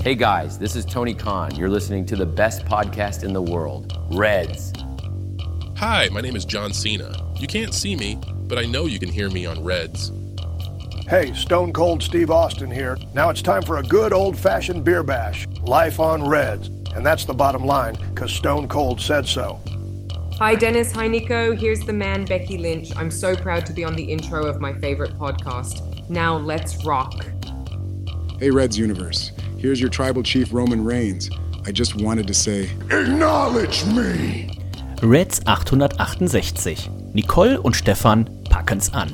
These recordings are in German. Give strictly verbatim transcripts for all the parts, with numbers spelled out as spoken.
Hey guys, this is Tony Khan. You're listening to the best podcast in the world, Reds. Hi, my name is John Cena. You can't see me, but I know you can hear me on Reds. Hey, Stone Cold Steve Austin here. Now it's time for a good old-fashioned beer bash. Life on Reds. And that's the bottom line, because Stone Cold said so. Hi Dennis, hi Nico. Here's the man, Becky Lynch. I'm so proud to be on the intro of my favorite podcast. Now let's rock. Hey Reds Universe. Here's your tribal chief Roman Reigns. I just wanted to say, acknowledge me! Reds achthundertachtundsechzig. Nicole und Stefan packen's an.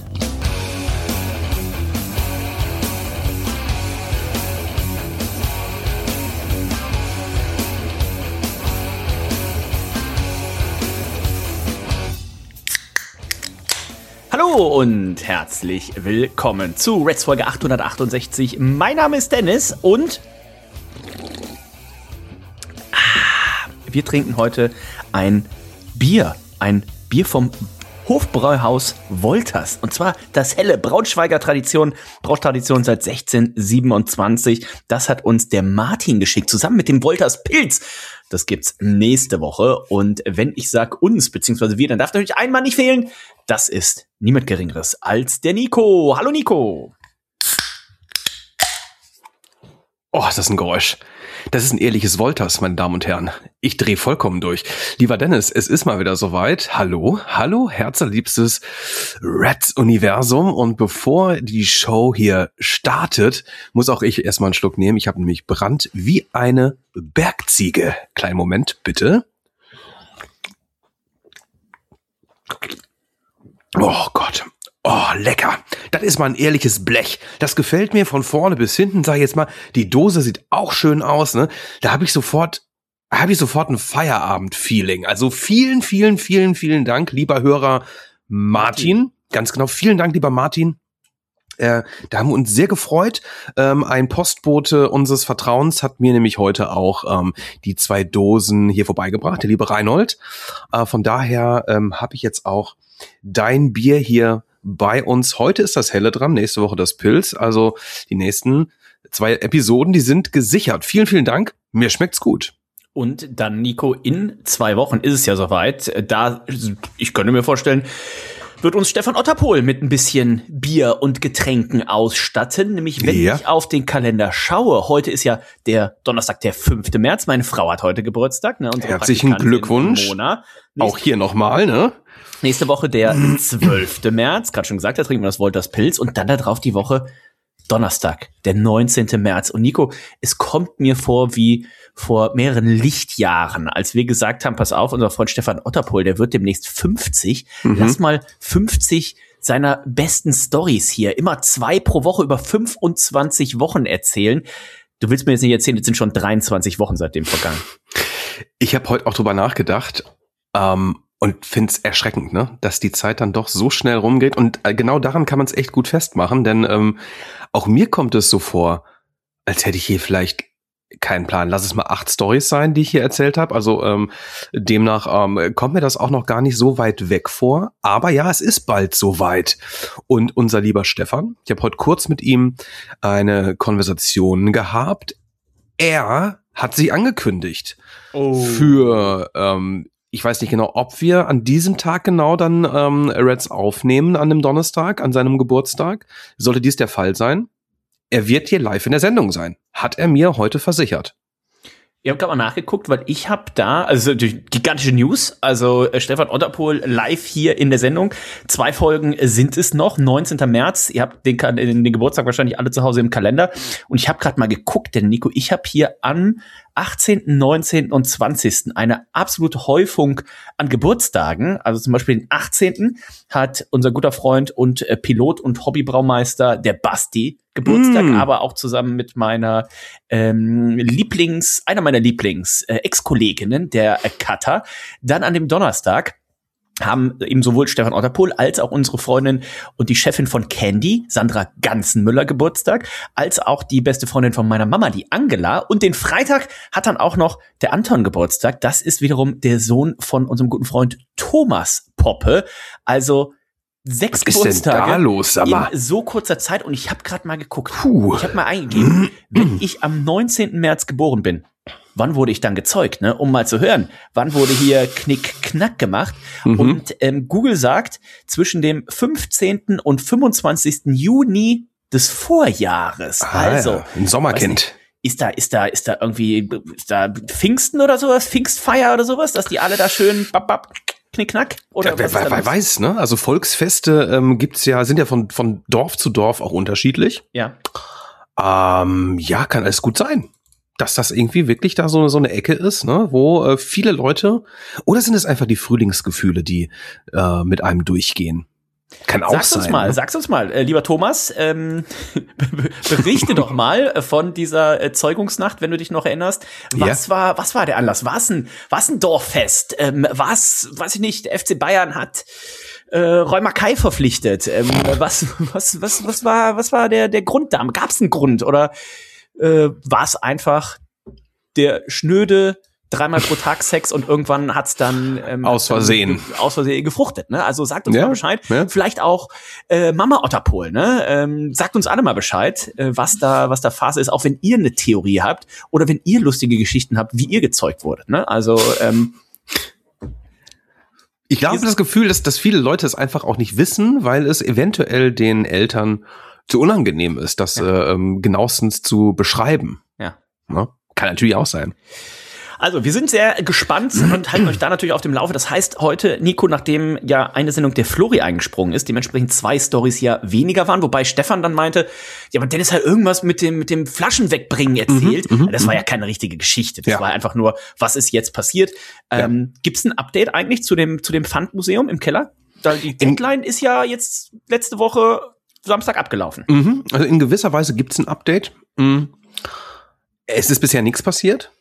Hallo und herzlich willkommen zu Reds Folge achthundertachtundsechzig. Mein Name ist Dennis und ah, wir trinken heute ein Bier. Ein Bier vom Hofbräuhaus Wolters. Und zwar das helle Braunschweiger Tradition. Brautradition seit sechzehnhundertsiebenundzwanzig. Das hat uns der Martin geschickt, zusammen mit dem Wolters Pilz. Das gibt's nächste Woche. Und wenn ich sag uns, beziehungsweise wir, dann darf natürlich ein Mann nicht fehlen. Das ist niemand Geringeres als der Nico. Hallo Nico. Oh, ist das ein Geräusch. Das ist ein ehrliches Wolters, meine Damen und Herren. Ich drehe vollkommen durch. Lieber Dennis, es ist mal wieder soweit. Hallo, hallo, herzerliebstes Reds-Universum. Und bevor die Show hier startet, muss auch ich erstmal einen Schluck nehmen. Ich habe nämlich Brand wie eine Bergziege. Kleinen Moment, bitte. Oh Gott. Oh, lecker. Das ist mal ein ehrliches Blech. Das gefällt mir von vorne bis hinten, sag ich jetzt mal. Die Dose sieht auch schön aus, ne? Da habe ich sofort, habe ich sofort ein Feierabend-Feeling. Also vielen, vielen, vielen, vielen Dank, lieber Hörer Martin. Ganz genau, vielen Dank, lieber Martin. Äh, da haben wir uns sehr gefreut. Ähm, ein Postbote unseres Vertrauens hat mir nämlich heute auch ähm, die zwei Dosen hier vorbeigebracht, der liebe Reinhold. Äh, von daher ähm, habe ich jetzt auch dein Bier hier bei uns. Heute ist das Helle dran, nächste Woche das Pilz. Also die nächsten zwei Episoden, die sind gesichert. Vielen, vielen Dank. Mir schmeckt's gut. Und dann, Nico, in zwei Wochen ist es ja soweit. Da, ich könnte mir vorstellen, wird uns Stefan Otterpohl mit ein bisschen Bier und Getränken ausstatten. Nämlich, wenn ja. ich auf den Kalender schaue, heute ist ja der Donnerstag, der fünfte März. Meine Frau hat heute Geburtstag. Ne, herzlichen Glückwunsch. Auch hier nochmal, ne? Nächste Woche der zwölfte März. Gerade schon gesagt, da trinken wir das Wolters Pilz. Und dann da drauf die Woche Donnerstag, der neunzehnte März. Und Nico, es kommt mir vor wie vor mehreren Lichtjahren, als wir gesagt haben, pass auf, unser Freund Stefan Otterpohl, der wird demnächst fünfzig. Mhm. Lass mal fünfzig seiner besten Stories hier, immer zwei pro Woche über fünfundzwanzig Wochen erzählen. Du willst mir jetzt nicht erzählen, jetzt sind schon dreiundzwanzig Wochen seitdem vergangen. Ich habe heute auch drüber nachgedacht, ähm, und find's erschreckend, ne, dass die Zeit dann doch so schnell rumgeht. Und genau daran kann man es echt gut festmachen, denn ähm, auch mir kommt es so vor, als hätte ich hier vielleicht keinen Plan. Lass es mal acht Storys sein, die ich hier erzählt habe. Also ähm, demnach ähm, kommt mir das auch noch gar nicht so weit weg vor. Aber ja, es ist bald soweit. Und unser lieber Stefan, ich habe heute kurz mit ihm eine Konversation gehabt. Er hat sich angekündigt oh. für ähm, ich weiß nicht genau, ob wir an diesem Tag genau dann ähm, Reds aufnehmen, an dem Donnerstag, an seinem Geburtstag. Sollte dies der Fall sein, er wird hier live in der Sendung sein. Hat er mir heute versichert. Ihr habt gerade mal nachgeguckt, weil ich habe da, also gigantische News, also äh, Stefan Otterpohl live hier in der Sendung. Zwei Folgen sind es noch, neunzehnter März. Ihr habt den, den, den Geburtstag wahrscheinlich alle zu Hause im Kalender. Und ich habe gerade mal geguckt, denn Nico, ich habe hier an achtzehnten, neunzehnten und zwanzigsten eine absolute Häufung an Geburtstagen. Also zum Beispiel den achtzehnten hat unser guter Freund und äh, Pilot und Hobbybraumeister, der Basti, Geburtstag, mm. aber auch zusammen mit meiner ähm, Lieblings, einer meiner Lieblings-Ex-Kolleginnen, äh, der äh, Katha. Dann an dem Donnerstag haben eben sowohl Stefan Otterpohl als auch unsere Freundin und die Chefin von Candy, Sandra Ganzenmüller, Geburtstag, als auch die beste Freundin von meiner Mama, die Angela. Und den Freitag hat dann auch noch der Anton Geburtstag. Das ist wiederum der Sohn von unserem guten Freund Thomas Poppe. Also Sechs Was ist denn Geburtstage da los, sag mal? in so kurzer Zeit und ich habe gerade mal geguckt. Puh. Ich habe mal eingegeben, wenn ich am neunzehnten März geboren bin, wann wurde ich dann gezeugt, ne? Um mal zu hören, wann wurde hier Knick-Knack gemacht? Mhm. Und ähm, Google sagt, zwischen dem fünfzehnten und fünfundzwanzigsten Juni des Vorjahres. Ah, also ja. Ein Sommerkind. weiß nicht, Ist da, ist da, ist da irgendwie, ist da Pfingsten oder sowas, Pfingstfeier oder sowas, dass die alle da schön bap, bap, Knickknack? Oder Ja, wer, was ist da wer, wer los? weiß, ne? Also Volksfeste ähm, gibt's ja, sind ja von, von Dorf zu Dorf auch unterschiedlich. Ja. Ähm, ja, kann alles gut sein, dass das irgendwie wirklich da so, so eine Ecke ist, ne? Wo äh, viele Leute, oder sind es einfach die Frühlingsgefühle, die äh, mit einem durchgehen? Kann auch Sag's sein. uns mal, ne? sag's uns mal, äh, lieber Thomas, ähm, berichte doch mal äh, von dieser äh, Zeugungsnacht, wenn du dich noch erinnerst. Was Ja. war, was war der Anlass? War's ein, war's ein Dorffest? Ähm, was, weiß ich nicht, der F C Bayern hat äh, Roy Mackay verpflichtet. Ähm, was, was, was, was war, was war der, der Grund da? Gab's einen Grund? Oder äh, war es einfach der schnöde dreimal pro Tag Sex und irgendwann hat's dann ähm, Aus Versehen. ge- aus Versehen gefruchtet, ne? Also sagt uns Ja, mal Bescheid. ja. Vielleicht auch äh, Mama Otterpol, ne? Ähm, sagt uns alle mal Bescheid, äh, was da was da Phase ist, auch wenn ihr eine Theorie habt oder wenn ihr lustige Geschichten habt, wie ihr gezeugt wurdet, ne? Also ähm, Ich habe das Gefühl, dass, dass viele Leute es einfach auch nicht wissen, weil es eventuell den Eltern zu unangenehm ist, das Ja. äh, ähm, genauestens zu beschreiben. ja. Ne? Kann natürlich auch sein. Also, wir sind sehr gespannt und halten euch da natürlich auf dem Laufe. Das heißt, heute, Nico, nachdem ja eine Sendung der Flori eingesprungen ist, dementsprechend zwei Storys ja weniger waren, wobei Stefan dann meinte, ja, aber Dennis hat irgendwas mit dem, mit dem Flaschen wegbringen erzählt. Mhm, das war ja keine richtige Geschichte. Das Ja. war einfach nur, was ist jetzt passiert? Ähm, gibt's ein Update eigentlich zu dem, zu dem Pfandmuseum im Keller? Da die Deadline ist ja jetzt letzte Woche Samstag abgelaufen. Mhm. Also in gewisser Weise gibt es ein Update. Mhm. Es ist bisher nichts passiert.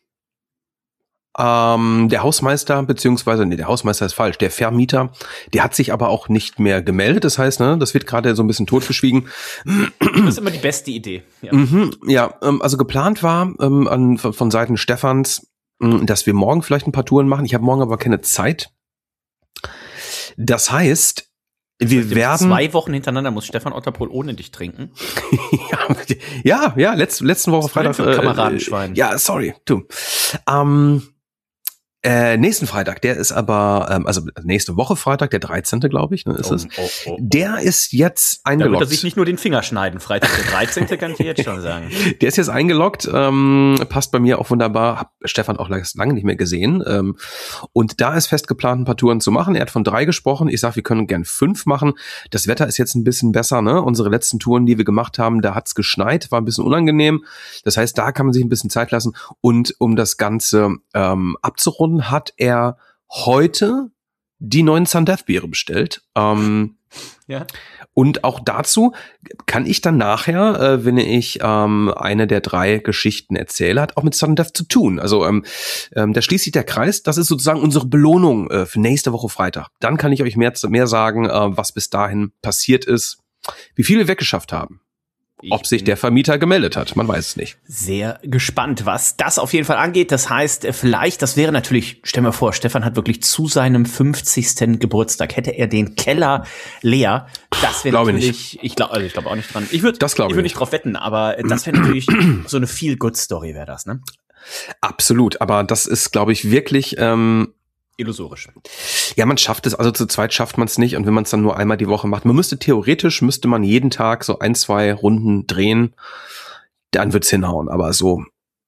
Ähm, der Hausmeister, beziehungsweise, nee, der Hausmeister ist falsch, der Vermieter, der hat sich aber auch nicht mehr gemeldet. Das heißt, ne, das wird gerade so ein bisschen totgeschwiegen. Das ist immer die beste Idee. Ja. Mhm, ja, ähm, also geplant war ähm, an, von, von Seiten Stefans, mh, dass wir morgen vielleicht ein paar Touren machen. Ich habe morgen aber keine Zeit. Das heißt, wir werden Zwei Wochen hintereinander muss Stefan Otterpohl ohne dich trinken. ja, ja, letzte, letzten Woche Was war denn Freitag. für ein Kameradenschwein? ja, sorry, du. Ähm, äh, nächsten Freitag, der ist aber, ähm, also nächste Woche Freitag, der dreizehnte, glaube ich, ne, ist Oh, es. oh, oh, oh. Der ist jetzt Da wird er eingeloggt. sich nicht nur den Finger schneiden. Freitag der dreizehnte kann ich dir jetzt schon sagen. Der ist jetzt eingeloggt, ähm, passt bei mir auch wunderbar. Hab Stefan auch lange nicht mehr gesehen. Ähm, und da ist fest geplant, ein paar Touren zu machen. Er hat von drei gesprochen. Ich sag, wir können gern fünf machen. Das Wetter ist jetzt ein bisschen besser, ne? Unsere letzten Touren, die wir gemacht haben, da hat's geschneit, war ein bisschen unangenehm. Das heißt, da kann man sich ein bisschen Zeit lassen. Und um das Ganze ähm, abzurunden, hat er heute die neuen Sun Death Biere bestellt. Ähm, Ja. Und auch dazu kann ich dann nachher, äh, wenn ich ähm, eine der drei Geschichten erzähle, hat auch mit Sudden Death zu tun. Also ähm, ähm, da schließt sich der Kreis. Das ist sozusagen unsere Belohnung äh, für nächste Woche Freitag. Dann kann ich euch mehr, mehr sagen, äh, was bis dahin passiert ist, wie viele wir weggeschafft haben. Ich Ob sich bin der Vermieter gemeldet hat, man weiß es nicht. sehr gespannt, was das auf jeden Fall angeht. Das heißt, vielleicht, das wäre natürlich, stell mir vor, Stefan hat wirklich zu seinem fünfzigsten Geburtstag, hätte er den Keller leer. Das wäre Glaube natürlich, ich glaube, also ich glaube auch nicht dran. Ich würde, Das glaube ich ich würde nicht. nicht drauf wetten, aber das wäre natürlich so eine Feel-Good-Story wäre das, ne? Absolut, aber das ist, glaube ich, wirklich ähm, Illusorisch. ja, man schafft es, also zu zweit schafft man es nicht und wenn man es dann nur einmal die Woche macht, man müsste theoretisch, müsste man jeden Tag so ein, zwei Runden drehen, dann wird's hinhauen, aber so,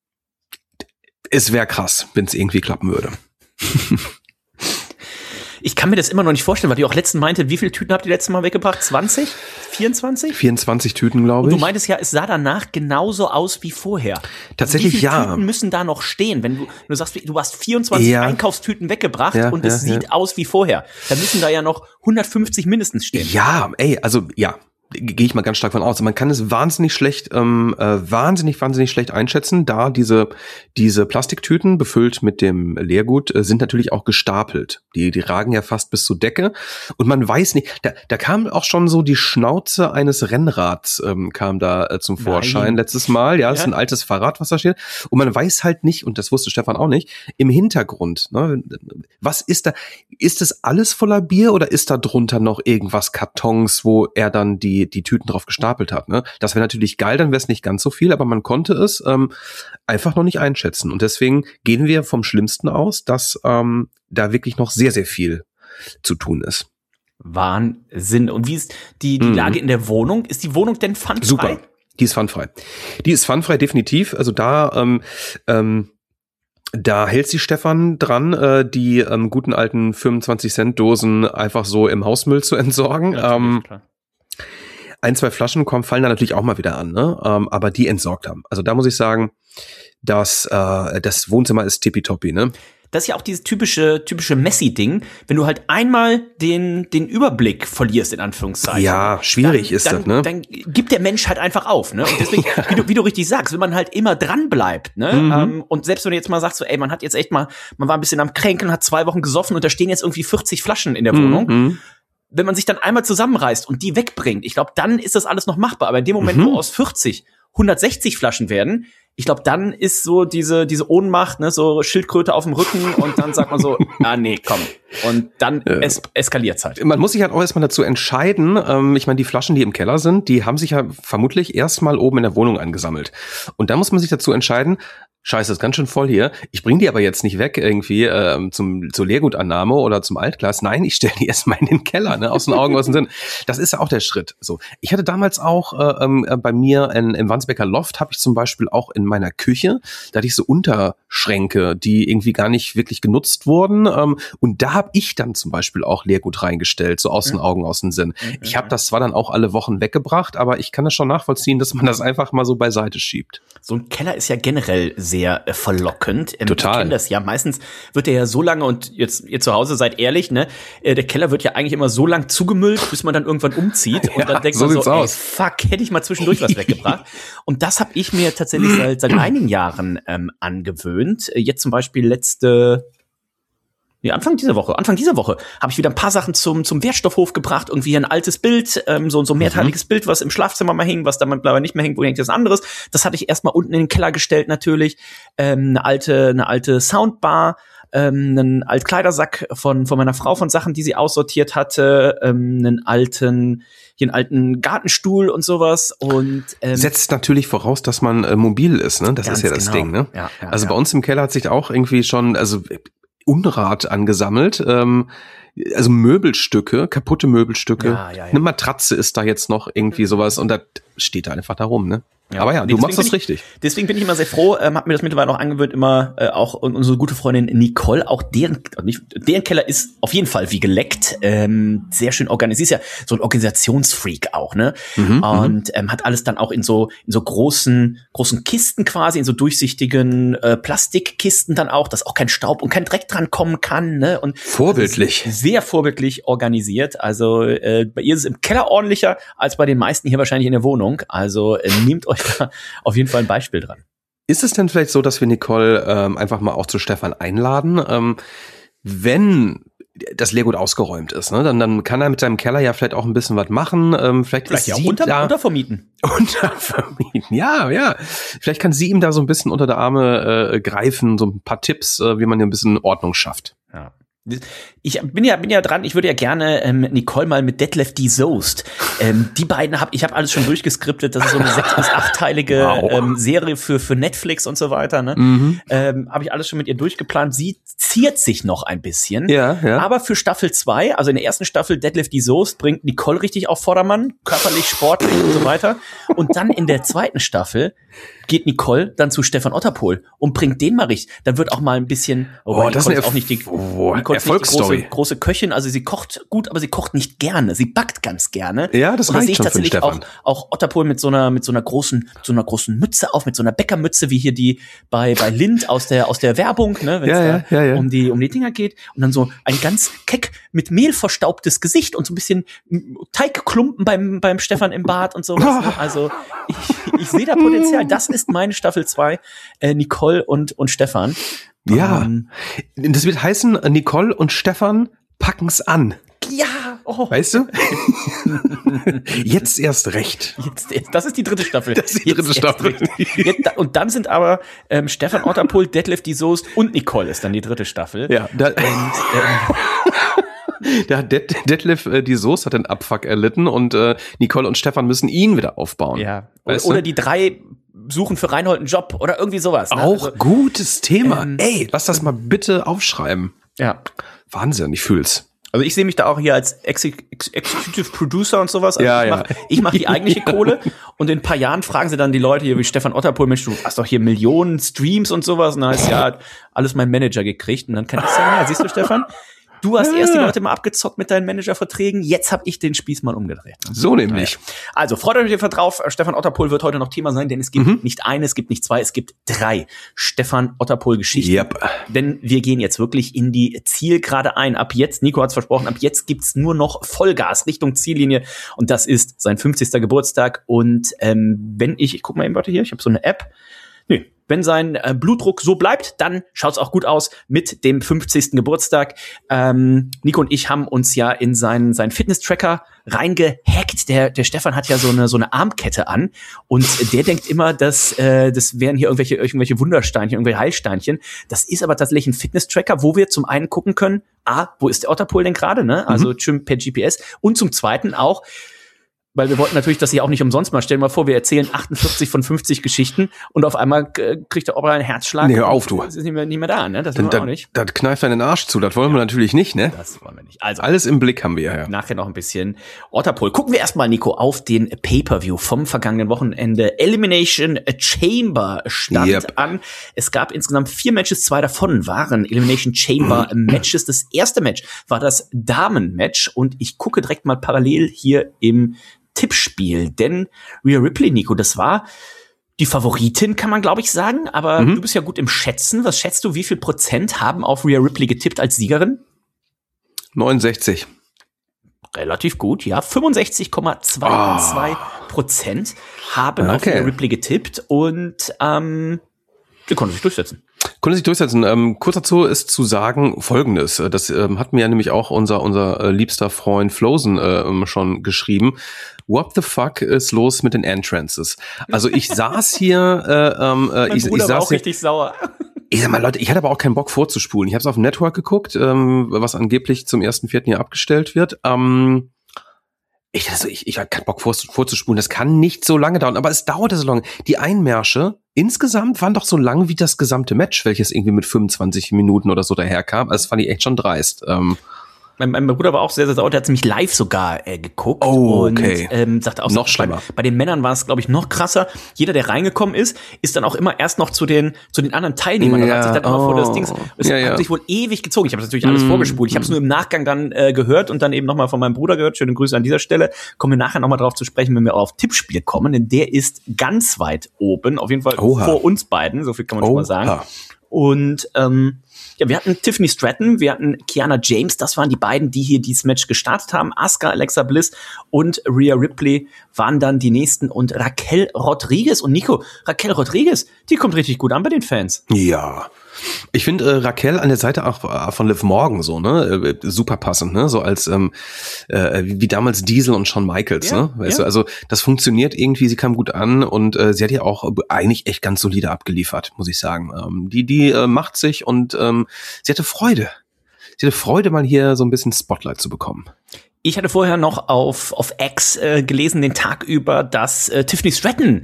es wäre krass, wenn es irgendwie klappen würde. Ich kann mir das immer noch nicht vorstellen, weil du auch letztens meinte, wie viele Tüten habt ihr letztes Mal weggebracht? zwanzig? vierundzwanzig? vierundzwanzig Tüten, glaube Und ich. du meintest ja, es sah danach genauso aus wie vorher. Tatsächlich, wie viele ja. Tüten müssen da noch stehen? Wenn du, wenn du sagst, du hast vierundzwanzig Ja. Einkaufstüten weggebracht Ja, und ja, es sieht ja. aus wie vorher. Dann müssen da ja noch hundertfünfzig mindestens stehen. Ja, ey, also ja, gehe ich mal ganz stark von aus. Man kann es wahnsinnig schlecht, ähm, äh, wahnsinnig, wahnsinnig schlecht einschätzen, da diese diese Plastiktüten befüllt mit dem Leergut äh, sind natürlich auch gestapelt. Die die ragen ja fast bis zur Decke und man weiß nicht. Da, da kam auch schon so die Schnauze eines Rennrads ähm, kam da äh, zum Vorschein Nein. letztes Mal. Ja, das Ja. ist ein altes Fahrrad, was da steht. Und man weiß halt nicht, und das wusste Stefan auch nicht, im Hintergrund. Ne, was ist da? ist es alles voller Bier oder ist da drunter noch irgendwas Kartons, wo er dann die die Tüten drauf gestapelt hat? Ne? Das wäre natürlich geil, dann wäre es nicht ganz so viel, aber man konnte es ähm, einfach noch nicht einschätzen. Und deswegen gehen wir vom Schlimmsten aus, dass ähm, da wirklich noch sehr, sehr viel zu tun ist. Wahnsinn. Und wie ist die, die mhm. Lage in der Wohnung? Ist die Wohnung denn pfandfrei? Super, die ist pfandfrei. Die ist pfandfrei, definitiv. Also da ähm, ähm, Da hält sich Stefan dran, äh, die ähm, guten alten fünfundzwanzig Cent Dosen einfach so im Hausmüll zu entsorgen. Ja, ähm, klar. Ein, zwei Flaschen kommen, fallen da natürlich auch mal wieder an, ne? Ähm, aber die entsorgt haben. Also da muss ich sagen, dass äh, das Wohnzimmer ist tippitoppi, ne? Das ist ja auch dieses typische, typische Messi-Ding, wenn du halt einmal den, den Überblick verlierst, in Anführungszeichen. Ja, schwierig dann, ist dann, das, ne? Dann gibt der Mensch halt einfach auf, ne? Und deswegen, ja. wie, du, wie du richtig sagst, wenn man halt immer dran bleibt, ne? Mhm. Ähm, und selbst wenn du jetzt mal sagst, so, ey, man hat jetzt echt mal, man war ein bisschen am Kränkeln, hat zwei Wochen gesoffen und da stehen jetzt irgendwie vierzig Flaschen in der Wohnung. Mhm. Wenn man sich dann einmal zusammenreißt und die wegbringt, ich glaube, dann ist das alles noch machbar. Aber in dem Moment, mhm. wo aus vierzig hundertsechzig Flaschen werden, ich glaube, dann ist so diese diese Ohnmacht, ne, so Schildkröte auf dem Rücken und dann sagt man so, ah nee, komm. Und dann es, eskaliert's halt. Man muss sich halt auch erstmal dazu entscheiden, ähm, ich meine, die Flaschen, die im Keller sind, die haben sich ja vermutlich erstmal oben in der Wohnung angesammelt. Und dann muss man sich dazu entscheiden, Scheiße, ist ganz schön voll hier. Ich bringe die aber jetzt nicht weg irgendwie ähm, zum zur Leergutannahme oder zum Altglas. Nein, ich stelle die erstmal in den Keller, ne, aus den Augen, aus dem Sinn. Das ist ja auch der Schritt. So, ich hatte damals auch äh, äh, bei mir in, im Wandsbeker Loft habe ich zum Beispiel auch in meiner Küche, da hatte ich so Unterschränke, die irgendwie gar nicht wirklich genutzt wurden. Ähm, und da habe ich dann zum Beispiel auch Leergut reingestellt, so aus den Augen, aus dem Sinn. Mhm. Ich habe das zwar dann auch alle Wochen weggebracht, aber ich kann das schon nachvollziehen, dass man das einfach mal so beiseite schiebt. So ein Keller ist ja generell sehr äh, verlockend. Ähm, Total. Ich kenne das ja. Meistens wird der ja so lange, und jetzt ihr zu Hause seid ehrlich, ne, äh, der Keller wird ja eigentlich immer so lang zugemüllt, bis man dann irgendwann umzieht. Und ja, dann denkt so man so, ey, aus. fuck, hätte ich mal zwischendurch was weggebracht. Und das habe ich mir tatsächlich seit, seit einigen Jahren ähm, angewöhnt. Äh, jetzt zum Beispiel letzte Nee, Anfang dieser Woche, Anfang dieser Woche habe ich wieder ein paar Sachen zum zum Wertstoffhof gebracht, irgendwie ein altes Bild, ähm, so so ein mehrteiliges mhm. Bild, was im Schlafzimmer mal hing, was dann mittlerweile nicht mehr hängt, wo hängt jetzt anderes. Das hatte ich erstmal unten in den Keller gestellt natürlich, ähm, eine alte eine alte Soundbar, ähm, einen Altkleidersack von von meiner Frau von Sachen, die sie aussortiert hatte, ähm, einen alten hier einen alten Gartenstuhl und sowas und ähm, setzt natürlich voraus, dass man äh, mobil ist, ne? Das ist ja das genau. Ding, ne? Ja, ja, also ja. bei uns im Keller hat sich auch irgendwie schon, also Unrat angesammelt, ähm, also Möbelstücke, kaputte Möbelstücke, Ja, ja, ja. eine Matratze ist da jetzt noch irgendwie sowas und das steht da einfach da rum, ne? Ja. Aber ja, du Deswegen machst das bin ich, richtig. Deswegen bin ich immer sehr froh, ähm, hab mir das mittlerweile auch angewöhnt, immer äh, auch und unsere gute Freundin Nicole, auch deren nicht, deren Keller ist auf jeden Fall wie geleckt, ähm, sehr schön organisiert. Sie ist ja so ein Organisationsfreak auch, ne? Mhm, und ähm, hat alles dann auch in so in so großen großen Kisten quasi, in so durchsichtigen äh, Plastikkisten dann auch, dass auch kein Staub und kein Dreck dran kommen kann, ne? Und vorbildlich. Sehr vorbildlich organisiert. Also äh, bei ihr ist es im Keller ordentlicher als bei den meisten hier wahrscheinlich in der Wohnung. Also äh, nehmt euch da auf jeden Fall ein Beispiel dran. Ist es denn vielleicht so, dass wir Nicole ähm, einfach mal auch zu Stefan einladen, ähm, wenn das Leergut ausgeräumt ist, ne? Dann, dann kann er mit seinem Keller ja vielleicht auch ein bisschen was machen. Ähm, vielleicht Vielleicht ist ja auch sie unter, da untervermieten. Untervermieten, ja, ja. Vielleicht kann sie ihm da so ein bisschen unter der Arme äh, greifen, so ein paar Tipps, äh, wie man hier ein bisschen Ordnung schafft. Ja. Ich bin ja bin ja dran, ich würde ja gerne ähm, Nicole mal mit Detlef D. Soest. Ähm, die beiden habe ich habe alles schon durchgeskriptet, das ist so eine sechs- bis achtteilige Wow. ähm, Serie für für Netflix und so weiter, ne? Mhm. Ähm, habe ich alles schon mit ihr durchgeplant. Sie ziert sich noch ein bisschen. Ja, ja. Aber für Staffel zwei, also in der ersten Staffel Detlef D. Soest bringt Nicole richtig auf Vordermann, körperlich, sportlich und so weiter. Und dann in der zweiten Staffel geht Nicole dann zu Stefan Otterpohl und bringt den mal richtig. Dann wird auch mal ein bisschen, oh, das ist Nicole auch nicht die, oh, Nicole ist nicht die Erfolgsstory. große, große Köchin, also sie kocht gut, aber sie kocht nicht gerne. Sie backt ganz gerne. Ja, das und da reicht sehe ich schon für den tatsächlich auch, Stefan. auch Otterpohl mit so einer mit so einer großen so einer großen Mütze auf, mit so einer Bäckermütze wie hier die bei bei Lind aus der aus der Werbung, ne, wenn es Ja, ja, da ja, ja. um die um die Dinger geht und dann so ein ganz keck mit Mehl verstaubtes Gesicht und so ein bisschen Teigklumpen beim beim Stefan im Bart und sowas. Ne? Also ich, ich sehe da Potenzial. Das ist meine Staffel zwei, äh, Nicole und und Stefan. Ja, Ähm, das wird heißen, Nicole und Stefan packen's an. ja, oh. Weißt du? Jetzt erst recht. Jetzt, jetzt, das ist die dritte Staffel. Das ist die dritte Jetzt, Staffel. Jetzt, jetzt, da- und dann sind aber ähm, Stefan Otterpohl, Detlef D. Soest und Nicole ist dann die dritte Staffel. Ja, da, Und, ähm, Da hat Det- Detlef äh, die Soße hat den Abfuck erlitten und äh, Nicole und Stefan müssen ihn wieder aufbauen. Ja. Oder, Weißt du? oder die drei suchen für Reinhold einen Job oder irgendwie sowas. Ne? Auch Also, gutes Thema. ähm, Ey, lass das mal bitte aufschreiben. ja. Wahnsinn, ich fühl's. Also ich sehe mich da auch hier als Exe- Ex- Executive Producer und sowas. Also Ja, ich ja. mache ich mach die eigentliche Kohle und in ein paar Jahren fragen sie dann die Leute hier wie Stefan Otterpohl, Mensch, du hast doch hier Millionen Streams und sowas. Und dann heißt ja, hat alles mein Manager gekriegt. Und dann kann ich sagen, ja, siehst du, Stefan, du hast erst die Leute mal abgezockt mit deinen Managerverträgen, jetzt habe ich den Spieß mal umgedreht. So nämlich. Also freut euch auf jeden Fall drauf. Stefan Otterpohl wird heute noch Thema sein, denn es gibt Mhm. nicht eine, es gibt nicht zwei, es gibt drei Stefan Otterpohl-Geschichten. Yep. Denn wir gehen jetzt wirklich in die Zielgerade ein. Ab jetzt, Nico hat's versprochen, ab jetzt gibt's nur noch Vollgas Richtung Ziellinie. Und das ist sein fünfzigster Geburtstag. Und ähm, wenn ich, ich guck mal eben, warte hier, ich habe so eine App. Nö, wenn sein äh, Blutdruck so bleibt, dann schaut's auch gut aus mit dem fünfzigsten Geburtstag. Ähm, Nico und ich haben uns ja in seinen, seinen Fitness-Tracker reingehackt. Der, der Stefan hat ja so eine, so eine Armkette an und der denkt immer, dass äh, das wären hier irgendwelche, irgendwelche Wundersteinchen, irgendwelche Heilsteinchen. Das ist aber tatsächlich ein Fitness-Tracker, wo wir zum einen gucken können, ah, wo ist der Otterpohl denn gerade, ne? Also schön per G P S. Und zum zweiten auch, weil wir wollten natürlich das hier auch nicht umsonst mal. Stell dir mal vor, wir erzählen achtundvierzig von fünfzig Geschichten und auf einmal äh, kriegt der Opa einen Herzschlag. Nee, hör auf, du. Das ist nicht mehr, nicht mehr da, ne? Das Dann, wollen wir auch dann, nicht. das kneift deinen Arsch zu, das wollen wir natürlich nicht, ne? Das wollen wir nicht. Also, Alles im Blick haben wir ja. nachher noch ein bisschen Otterpohl. Gucken wir erstmal, Nico, auf den Pay-Per-View vom vergangenen Wochenende. Elimination Chamber stand Yep. an. Es gab insgesamt vier Matches, zwei davon waren Elimination Chamber Matches. Das erste Match war das Damen-Match und ich gucke direkt mal parallel hier im Tippspiel, denn Rhea Ripley, Nico, das war die Favoritin, kann man glaube ich sagen, aber Mhm. du bist ja gut im Schätzen. Was schätzt du, wie viel Prozent haben auf Rhea Ripley getippt als Siegerin? neunundsechzig. Relativ gut, ja. fünfundsechzig Komma zweiundzwanzig Prozent haben auf Okay. Rhea Ripley getippt und ähm, die konnte sich durchsetzen. Konnte sich durchsetzen. Ähm, kurz dazu ist zu sagen Folgendes. Äh, Das ähm, hat mir ja nämlich auch unser unser äh, liebster Freund Flosen äh, ähm, schon geschrieben. What the fuck ist los mit den Entrances? Also ich saß hier, äh, ähm, äh, Mein ich, ich Bruder war saß auch hier, richtig sauer. ich sag mal Leute, ich hatte aber auch keinen Bock vorzuspulen. Ich habe es auf dem Network geguckt, ähm, was angeblich zum ersten Vierten hier abgestellt wird. Ähm, ich, also ich, ich hatte keinen Bock vor, vorzuspulen. Das kann nicht so lange dauern, aber es dauerte so lange. Die Einmärsche insgesamt waren doch so lang wie das gesamte Match, welches irgendwie mit fünfundzwanzig Minuten oder so daherkam. Also das fand ich echt schon dreist. Ähm, Mein, mein Bruder war auch sehr, sehr sauer. Der hat ziemlich live sogar äh, geguckt. Oh, und, okay. Ähm, sagte auch, Noch so, schlimmer. Bei, bei den Männern war es, glaube ich, noch krasser. Jeder, der reingekommen ist, ist dann auch immer erst noch zu den zu den anderen Teilnehmern. Das Ja, hat sich dann immer oh. vor das Ding. Es Ja, hat ja. sich wohl ewig gezogen. Ich habe das natürlich alles Mm, vorgespult. Ich habe es nur im Nachgang dann äh, gehört und dann eben nochmal von meinem Bruder gehört. Schöne Grüße an dieser Stelle. Kommen wir nachher nochmal drauf zu sprechen, wenn wir auf Tippspiel kommen. Denn der ist ganz weit oben. Auf jeden Fall Oha. vor uns beiden. So viel kann man schon mal sagen. Oha. Und ähm, ja, wir hatten Tiffany Stratton, wir hatten Kiana James, das waren die beiden, die hier dieses Match gestartet haben. Asuka, Alexa Bliss und Rhea Ripley waren dann die nächsten und Raquel Rodriguez. Und Nico, Raquel Rodriguez, die kommt richtig gut an bei den Fans. Ja. Ich finde äh, Raquel an der Seite auch äh, von Liv Morgan so, ne, äh, super passend, ne, so als ähm, äh, wie, wie damals Diesel und Shawn Michaels, Ja, ne, weißt ja. du, also das funktioniert irgendwie, sie kam gut an und äh, sie hat ja auch eigentlich echt ganz solide abgeliefert, muss ich sagen. Ähm, die die äh, macht sich und ähm, sie hatte Freude, sie hatte Freude, mal hier so ein bisschen Spotlight zu bekommen. Ich hatte vorher noch auf, auf X äh, gelesen, den Tag über, dass äh, Tiffany Stratton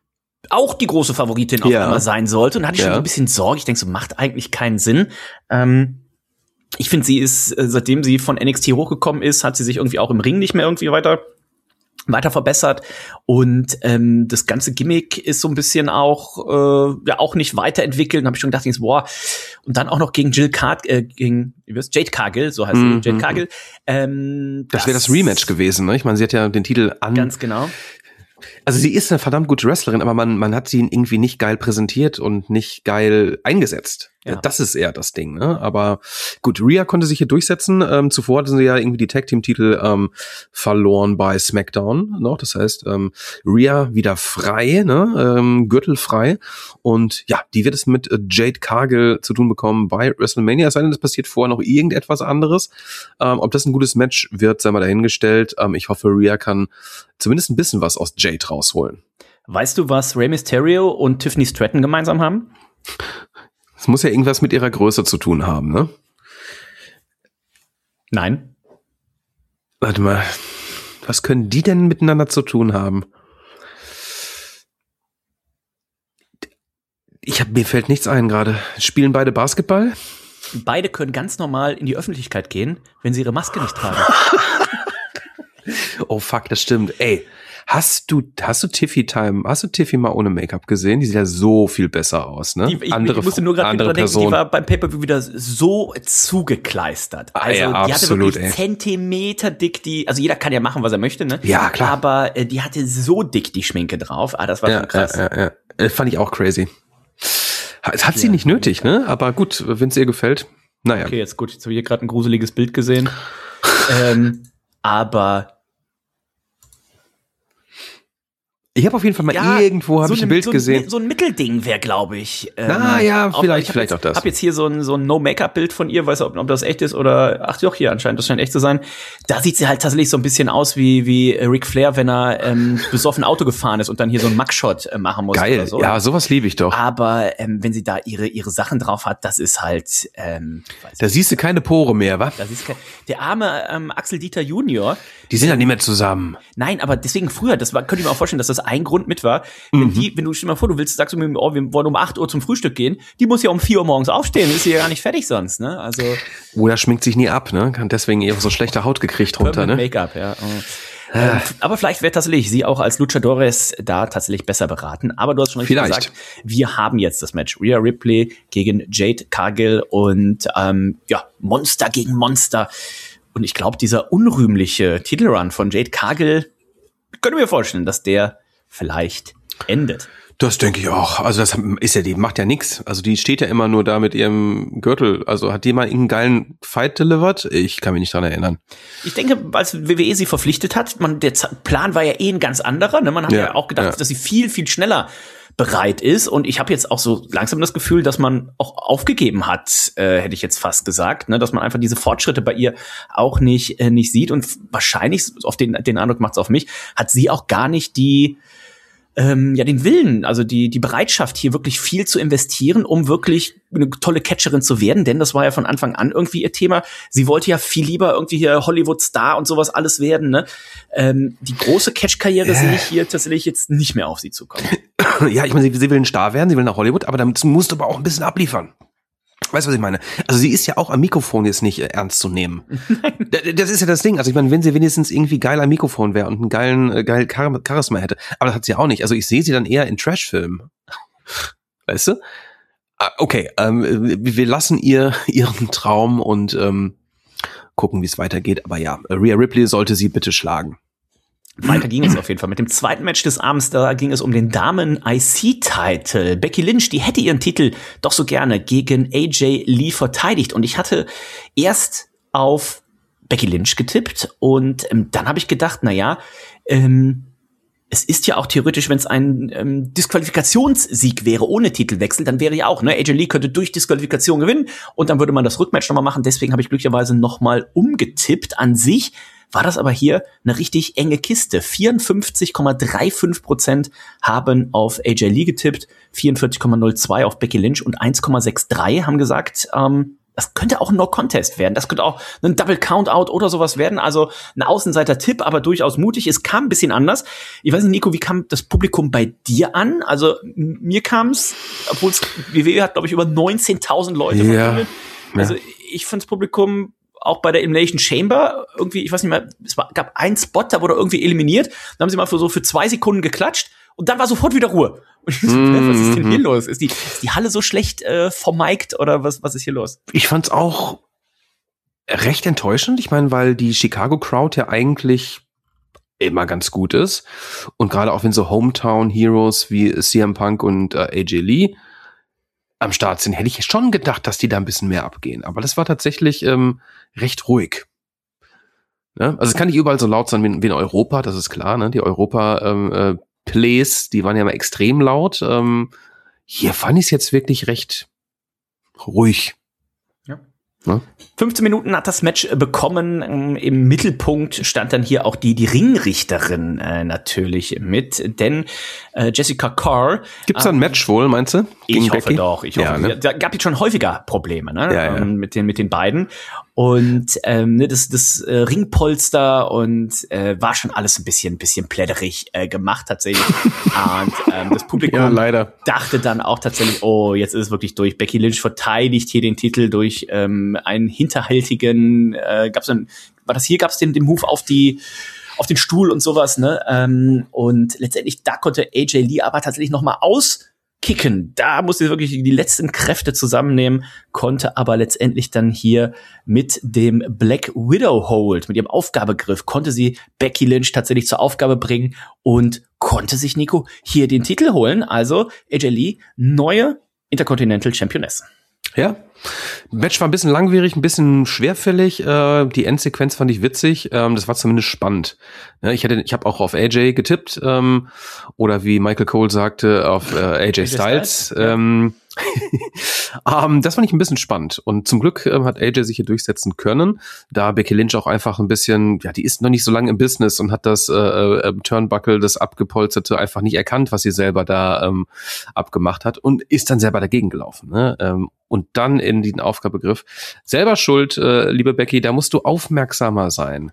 auch die große Favoritin auf Ja. einmal sein sollte. Und da hatte ich schon Ja. so ein bisschen Sorge. Ich denke, so macht eigentlich keinen Sinn. Ähm, ich finde, sie ist, äh, seitdem sie von N X T hochgekommen ist, hat sie sich irgendwie auch im Ring nicht mehr irgendwie weiter weiter verbessert und ähm, das ganze Gimmick ist so ein bisschen auch äh, ja auch nicht weiterentwickelt. Und habe ich schon gedacht, boah, und dann auch noch gegen Jill Card äh, gegen wie wir's? Jade Cargill, so heißt Mhm. sie, Jade Cargill. Ähm, Das wäre das Rematch gewesen, ne? Ich meine, sie hat ja den Titel an. Ganz genau. Also sie ist eine verdammt gute Wrestlerin, aber man man hat sie irgendwie nicht geil präsentiert und nicht geil eingesetzt. Ja. Das ist eher das Ding, ne? Aber gut, Rhea konnte sich hier durchsetzen. Ähm, zuvor hatten sie ja irgendwie die Tag-Team-Titel ähm, verloren bei SmackDown noch. Das heißt, ähm, Rhea wieder frei, ne? Ähm, gürtelfrei. Und ja, die wird es mit äh, Jade Cargill zu tun bekommen bei WrestleMania. Es sei denn, es passiert vorher noch irgendetwas anderes. Ähm, ob das ein gutes Match wird, sei mal dahingestellt. Ähm, ich hoffe, Rhea kann zumindest ein bisschen was aus Jade rausholen. Weißt du, was Rey Mysterio und Tiffany Stratton gemeinsam haben? Es muss ja irgendwas mit ihrer Größe zu tun haben, ne? Nein. Warte mal. Was können die denn miteinander zu tun haben? Ich hab, mir fällt nichts ein gerade. Spielen beide Basketball? Beide können ganz normal in die Öffentlichkeit gehen, wenn sie ihre Maske nicht tragen. Oh fuck, das stimmt. Ey, hast du hast du Tiffy Time, hast du Tiffy mal ohne Make-up gesehen? Die sieht ja so viel besser aus, ne? Die, ich, andere ich musste nur gerade andere dran denken, Person. die war beim Pay-Per-View wieder so zugekleistert. Ah, Also ja, die absolut, hatte wirklich ey. Zentimeter dick die, also jeder kann ja machen, was er möchte, ne? Ja, klar. Aber äh, die hatte so dick die Schminke drauf. Ah, das war Ja, schon krass. ja, ja, ja. Äh, Fand ich auch crazy. Das hat sie nicht nötig, ne? Aber gut, wenn es ihr gefällt. Naja. Okay, jetzt gut, jetzt habe ich hier gerade ein gruseliges Bild gesehen. ähm, aber Ich habe auf jeden Fall mal ja, irgendwo hab so ich ein ne- Bild so gesehen. Ein, so ein Mittelding wäre, glaube ich. Ähm, Na ja, auch- vielleicht- ich hab vielleicht jetzt, auch das. Ich habe jetzt hier so ein, so ein No-Make-up-Bild von ihr, weiß ob, ob das echt ist oder, ach doch, hier anscheinend, das scheint echt zu sein. Da sieht sie halt tatsächlich so ein bisschen aus wie, wie Ric Flair, wenn er ähm, besoffen Auto gefahren ist und dann hier so ein Mugshot äh, machen muss. Geil, oder so. ja, sowas liebe ich doch. Aber ähm, wenn sie da ihre, ihre Sachen drauf hat, das ist halt, ähm, weiß Da siehst du keine Pore mehr, wa? das ist kein, der arme ähm, Axel Dieter Junior, Die sind ja nicht mehr zusammen. nein, aber deswegen früher, das war, könnte ich mir auch vorstellen, dass das ein Grund mit war. Wenn die, wenn du stell dir mal vor, du willst, sagst du mir, oh, wir wollen um acht Uhr zum Frühstück gehen, die muss ja um vier Uhr morgens aufstehen, ist sie ja gar nicht fertig sonst, ne? Also Oder schminkt sich nie ab, ne? Kann deswegen eher so schlechte Haut gekriegt runter, Permanent ne? Make-up, ja. Ähm, aber vielleicht wäre tatsächlich sie auch als Luchadores da tatsächlich besser beraten. Aber du hast schon richtig Vielleicht. gesagt, wir haben jetzt das Match Rhea Ripley gegen Jade Cargill und ähm, ja, Monster gegen Monster. Und ich glaube, dieser unrühmliche Titelrun von Jade Cargill, ich könnte mir vorstellen, dass der vielleicht endet. Das denke ich auch. Also das ist ja, die macht ja nix. Also die steht ja immer nur da mit ihrem Gürtel. Also hat die mal irgendeinen geilen Fight delivered? Ich kann mich nicht dran erinnern. Ich denke, als W W E sie verpflichtet hat, man, der Z- Plan war ja eh ein ganz anderer. Ne? Man hat ja, Ja, auch gedacht, ja. dass sie viel, viel schneller bereit ist. Und ich habe jetzt auch so langsam das Gefühl, dass man auch aufgegeben hat, äh, hätte ich jetzt fast gesagt, ne? Dass man einfach diese Fortschritte bei ihr auch nicht äh, nicht sieht. Und wahrscheinlich, auf den, den Eindruck macht es auf mich, hat sie auch gar nicht die ähm, ja den Willen, also die die Bereitschaft, hier wirklich viel zu investieren, um wirklich eine tolle Catcherin zu werden, denn das war ja von Anfang an irgendwie ihr Thema. Sie wollte ja viel lieber irgendwie hier Hollywood-Star und sowas alles werden, ne? Ähm, die große Catch-Karriere Äh. sehe ich hier tatsächlich jetzt nicht mehr auf sie zukommen. Ja, ich meine, sie, sie will ein Star werden, sie will nach Hollywood, aber damit musst du aber auch ein bisschen abliefern. Weißt du, was ich meine? Also sie ist ja auch am Mikrofon jetzt nicht äh, ernst zu nehmen. D- Das ist ja das Ding. Also ich meine, wenn sie wenigstens irgendwie geil am Mikrofon wäre und einen geilen, äh, geil Char- Charisma hätte. Aber das hat sie auch nicht. Also ich sehe sie dann eher in Trash-Filmen. Weißt du? Ah, okay, ähm, wir lassen ihr ihren Traum und ähm, gucken, wie es weitergeht. Aber ja, Rhea Ripley sollte sie bitte schlagen. Weiter ging es auf jeden Fall. Mit dem zweiten Match des Abends, da ging es um den Damen-I C-Titel. Becky Lynch, die hätte ihren Titel doch so gerne gegen A J Lee verteidigt. Und ich hatte erst auf Becky Lynch getippt und ähm, dann habe ich gedacht, na ja, ähm, es ist ja auch theoretisch, wenn es ein ähm, Disqualifikationssieg wäre ohne Titelwechsel, dann wäre ja auch, ne, A J Lee könnte durch Disqualifikation gewinnen und dann würde man das Rückmatch nochmal machen. Deswegen habe ich glücklicherweise nochmal umgetippt. An sich war das aber hier eine richtig enge Kiste. vierundfünfzig Komma fünfunddreißig Prozent haben auf A J Lee getippt, vierundvierzig Komma null zwei auf Becky Lynch und eins Komma dreiundsechzig haben gesagt, ähm, das könnte auch ein No-Contest werden. Das könnte auch ein Double-Count-Out oder sowas werden. Also ein Außenseiter-Tipp, aber durchaus mutig. Es kam ein bisschen anders. Ich weiß nicht, Nico, wie kam das Publikum bei dir an? Also m- mir kam es, obwohl es W W E hat, glaube ich, über neunzehntausend Leute Ja, verkündet. ja. Also ich fand das Publikum auch bei der Elimination Chamber irgendwie, ich weiß nicht mehr, es war, gab einen Spot, da wurde irgendwie eliminiert. Dann haben sie mal für so für zwei Sekunden geklatscht und dann war sofort wieder Ruhe. Und ich so, Mhm. was ist denn hier los? Ist die, ist die Halle so schlecht äh, vermic'd oder was, was ist hier los? Ich fand's auch recht enttäuschend. Ich meine, weil die Chicago Crowd ja eigentlich immer ganz gut ist. Und gerade auch wenn so Hometown Heroes wie C M Punk und äh, A J Lee am Start sind, hätte ich schon gedacht, dass die da ein bisschen mehr abgehen. Aber das war tatsächlich ähm, recht ruhig. Ne? Also es kann nicht überall so laut sein wie, wie in Europa, das ist klar. Ne? Die Europa ähm, äh, Plays, die waren ja immer extrem laut. Ähm, hier fand ich es jetzt wirklich recht ruhig. Ja. Ne? fünfzehn Minuten hat das Match äh, bekommen. Ähm, Im Mittelpunkt stand dann hier auch die, die Ringrichterin äh, natürlich mit, denn äh, Jessica Carr. Gibt's da ein ähm, Match wohl, meinst du? Ich Gegen hoffe Becky? doch. Ich hoffe, Ja, ne? da gab es schon häufiger Probleme, ne? Ja, ja. Ähm, mit den mit den beiden. und ähm, ne, das, das äh, Ringpolster und äh, war schon alles ein bisschen, bisschen plätterig äh, gemacht tatsächlich. Und ähm, das Publikum Ja, leider. dachte dann auch tatsächlich, oh, jetzt ist es wirklich durch. Becky Lynch verteidigt hier den Titel durch ähm, einen hinterhältigen, äh, gab's dann, war das hier, gab's den, den Move auf die auf den Stuhl und sowas, ne? Ähm, und letztendlich, da konnte A J Lee aber tatsächlich noch mal auskicken. Da musste sie wirklich die letzten Kräfte zusammennehmen, konnte aber letztendlich dann hier mit dem Black Widow Hold, mit ihrem Aufgabegriff, konnte sie Becky Lynch tatsächlich zur Aufgabe bringen und konnte sich, Nico, hier den Titel holen. Also A J Lee, neue Intercontinental Championess. Ja. Match war ein bisschen langwierig, ein bisschen schwerfällig. Äh, die Endsequenz fand ich witzig. Ähm, das war zumindest spannend. Ja, ich hätte, ich habe auch auf A J getippt ähm, oder wie Michael Cole sagte, auf äh, A J Styles. Ja. Ähm, ähm, das fand ich ein bisschen spannend. Und zum Glück ähm, hat A J sich hier durchsetzen können, da Becky Lynch auch einfach ein bisschen, ja, die ist noch nicht so lange im Business und hat das äh, äh, Turnbuckle, das abgepolsterte, einfach nicht erkannt, was sie selber da ähm, abgemacht hat und ist dann selber dagegen gelaufen. Ne? Ähm, und dann in diesen Aufgabegriff. Selber schuld, äh, liebe Becky, da musst du aufmerksamer sein.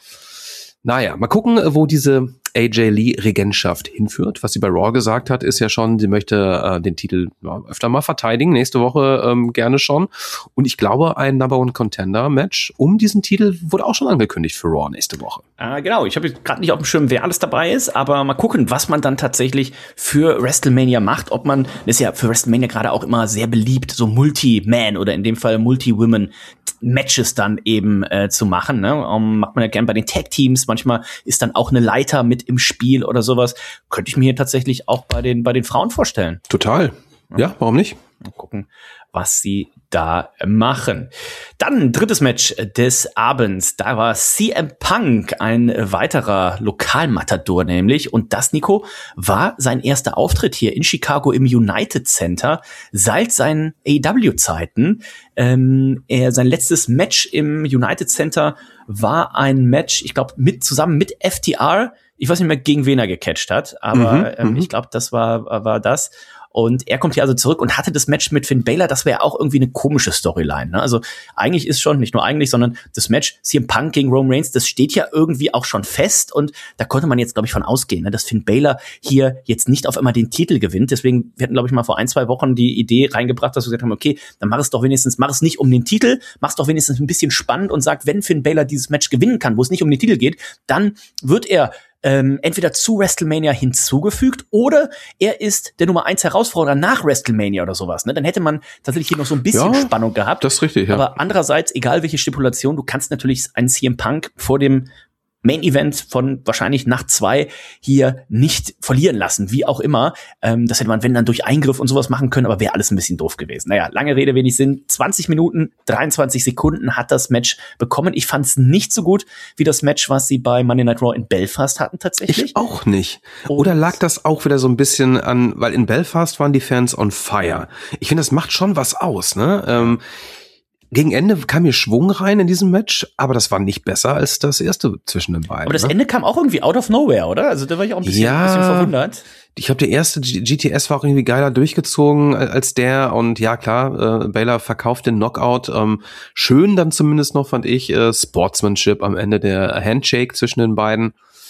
Naja, mal gucken, wo diese A J Lee Regentschaft hinführt. Was sie bei Raw gesagt hat, ist ja schon, sie möchte äh, den Titel ja, öfter mal verteidigen, nächste Woche ähm, gerne schon. Und ich glaube, ein Number One Contender Match um diesen Titel wurde auch schon angekündigt für Raw nächste Woche. Ah, genau, ich habe gerade nicht auf dem Schirm, wer alles dabei ist, aber mal gucken, was man dann tatsächlich für WrestleMania macht. Ob man, das ist ja für WrestleMania gerade auch immer sehr beliebt, so Multi-Man oder in dem Fall Multi-Women Matches dann eben äh, zu machen. Ne? Um, macht man ja gern bei den Tag-Teams. Manchmal ist dann auch eine Leiter mit im Spiel oder sowas. Könnte ich mir hier tatsächlich auch bei den bei den Frauen vorstellen. Total. Ja, warum nicht? Mal gucken, was sie da machen. Dann drittes Match des Abends. Da war C M Punk, ein weiterer Lokalmatador nämlich. Und das, Nico, war sein erster Auftritt hier in Chicago im United Center seit seinen A E W-Zeiten. Ähm, er, sein letztes Match im United Center war ein Match, ich glaube, mit zusammen mit F T R. Ich weiß nicht mehr, gegen wen er gecatcht hat, aber Mhm, ähm, ich glaube, das war war das. Und er kommt hier also zurück und hatte das Match mit Finn Balor. Das wäre auch irgendwie eine komische Storyline. Ne? Also eigentlich ist schon, nicht nur eigentlich, sondern das Match C M Punk gegen Roman Reigns, das steht ja irgendwie auch schon fest. Und da konnte man jetzt, glaube ich, von ausgehen, ne? dass Finn Balor hier jetzt nicht auf einmal den Titel gewinnt. Deswegen, wir hatten, glaube ich, mal vor ein, zwei Wochen die Idee reingebracht, dass wir gesagt haben, okay, dann mach es doch wenigstens, mach es nicht um den Titel, mach es doch wenigstens ein bisschen spannend und sag, wenn Finn Balor dieses Match gewinnen kann, wo es nicht um den Titel geht, dann wird er Ähm, entweder zu WrestleMania hinzugefügt oder er ist der Nummer eins Herausforderer nach WrestleMania oder sowas. Ne? Dann hätte man tatsächlich hier noch so ein bisschen Ja, Spannung gehabt. das ist richtig, ja. Aber andererseits, egal welche Stipulation, du kannst natürlich einen C M Punk vor dem Main Event von wahrscheinlich Nacht zwei hier nicht verlieren lassen, wie auch immer. Ähm, das hätte man, wenn dann durch Eingriff und sowas machen können, aber wäre alles ein bisschen doof gewesen. Naja, lange Rede, wenig Sinn. zwanzig Minuten, dreiundzwanzig Sekunden hat das Match bekommen. Ich fand es nicht so gut wie das Match, was sie bei Monday Night Raw in Belfast hatten tatsächlich. Ich auch nicht. Oder lag das auch wieder so ein bisschen an, weil in Belfast waren die Fans on fire. Ich finde, das macht schon was aus, ne? Ähm, Gegen Ende kam mir Schwung rein in diesem Match, aber das war nicht besser als das erste zwischen den beiden. Aber das ne? Ende kam auch irgendwie out of nowhere, oder? Also da war ich auch ein bisschen, Ja. ein bisschen verwundert. Ich glaube, der erste G- GTS war auch irgendwie geiler durchgezogen als der. Und ja, klar, äh, Baylor verkauft den Knockout. Ähm, schön dann zumindest noch, fand ich, äh, Sportsmanship am Ende, der Handshake zwischen den beiden.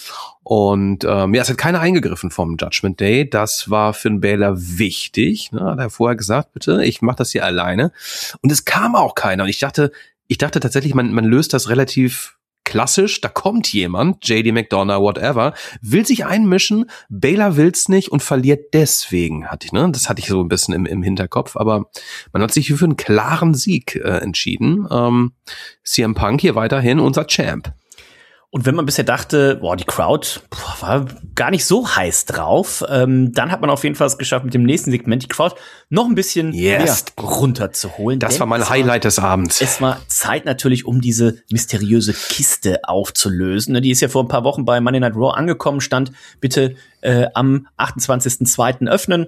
Und ähm, ja, es hat keiner eingegriffen vom Judgment Day. Das war für den Baylor wichtig. Ne? Hat er vorher gesagt, bitte, ich mache das hier alleine. Und es kam auch keiner. Und ich dachte, ich dachte tatsächlich, man, man löst das relativ klassisch. Da kommt jemand, J D McDonough, whatever, will sich einmischen. Baylor will's nicht und verliert deswegen. Hatte ich, ne? Das hatte ich so ein bisschen im, im Hinterkopf. Aber man hat sich für einen klaren Sieg äh, entschieden. Ähm, C M Punk hier weiterhin unser Champ. Und wenn man bisher dachte, boah, die Crowd boah, war gar nicht so heiß drauf, ähm, dann hat man auf jeden Fall es geschafft, mit dem nächsten Segment die Crowd noch ein bisschen Yes. ja, runterzuholen. Das Denn war mein es Highlight des Abends. Es war Zeit natürlich, um diese mysteriöse Kiste aufzulösen. Die ist ja vor ein paar Wochen bei Monday Night Raw angekommen, stand bitte äh, am achtundzwanzigsten zweiten öffnen.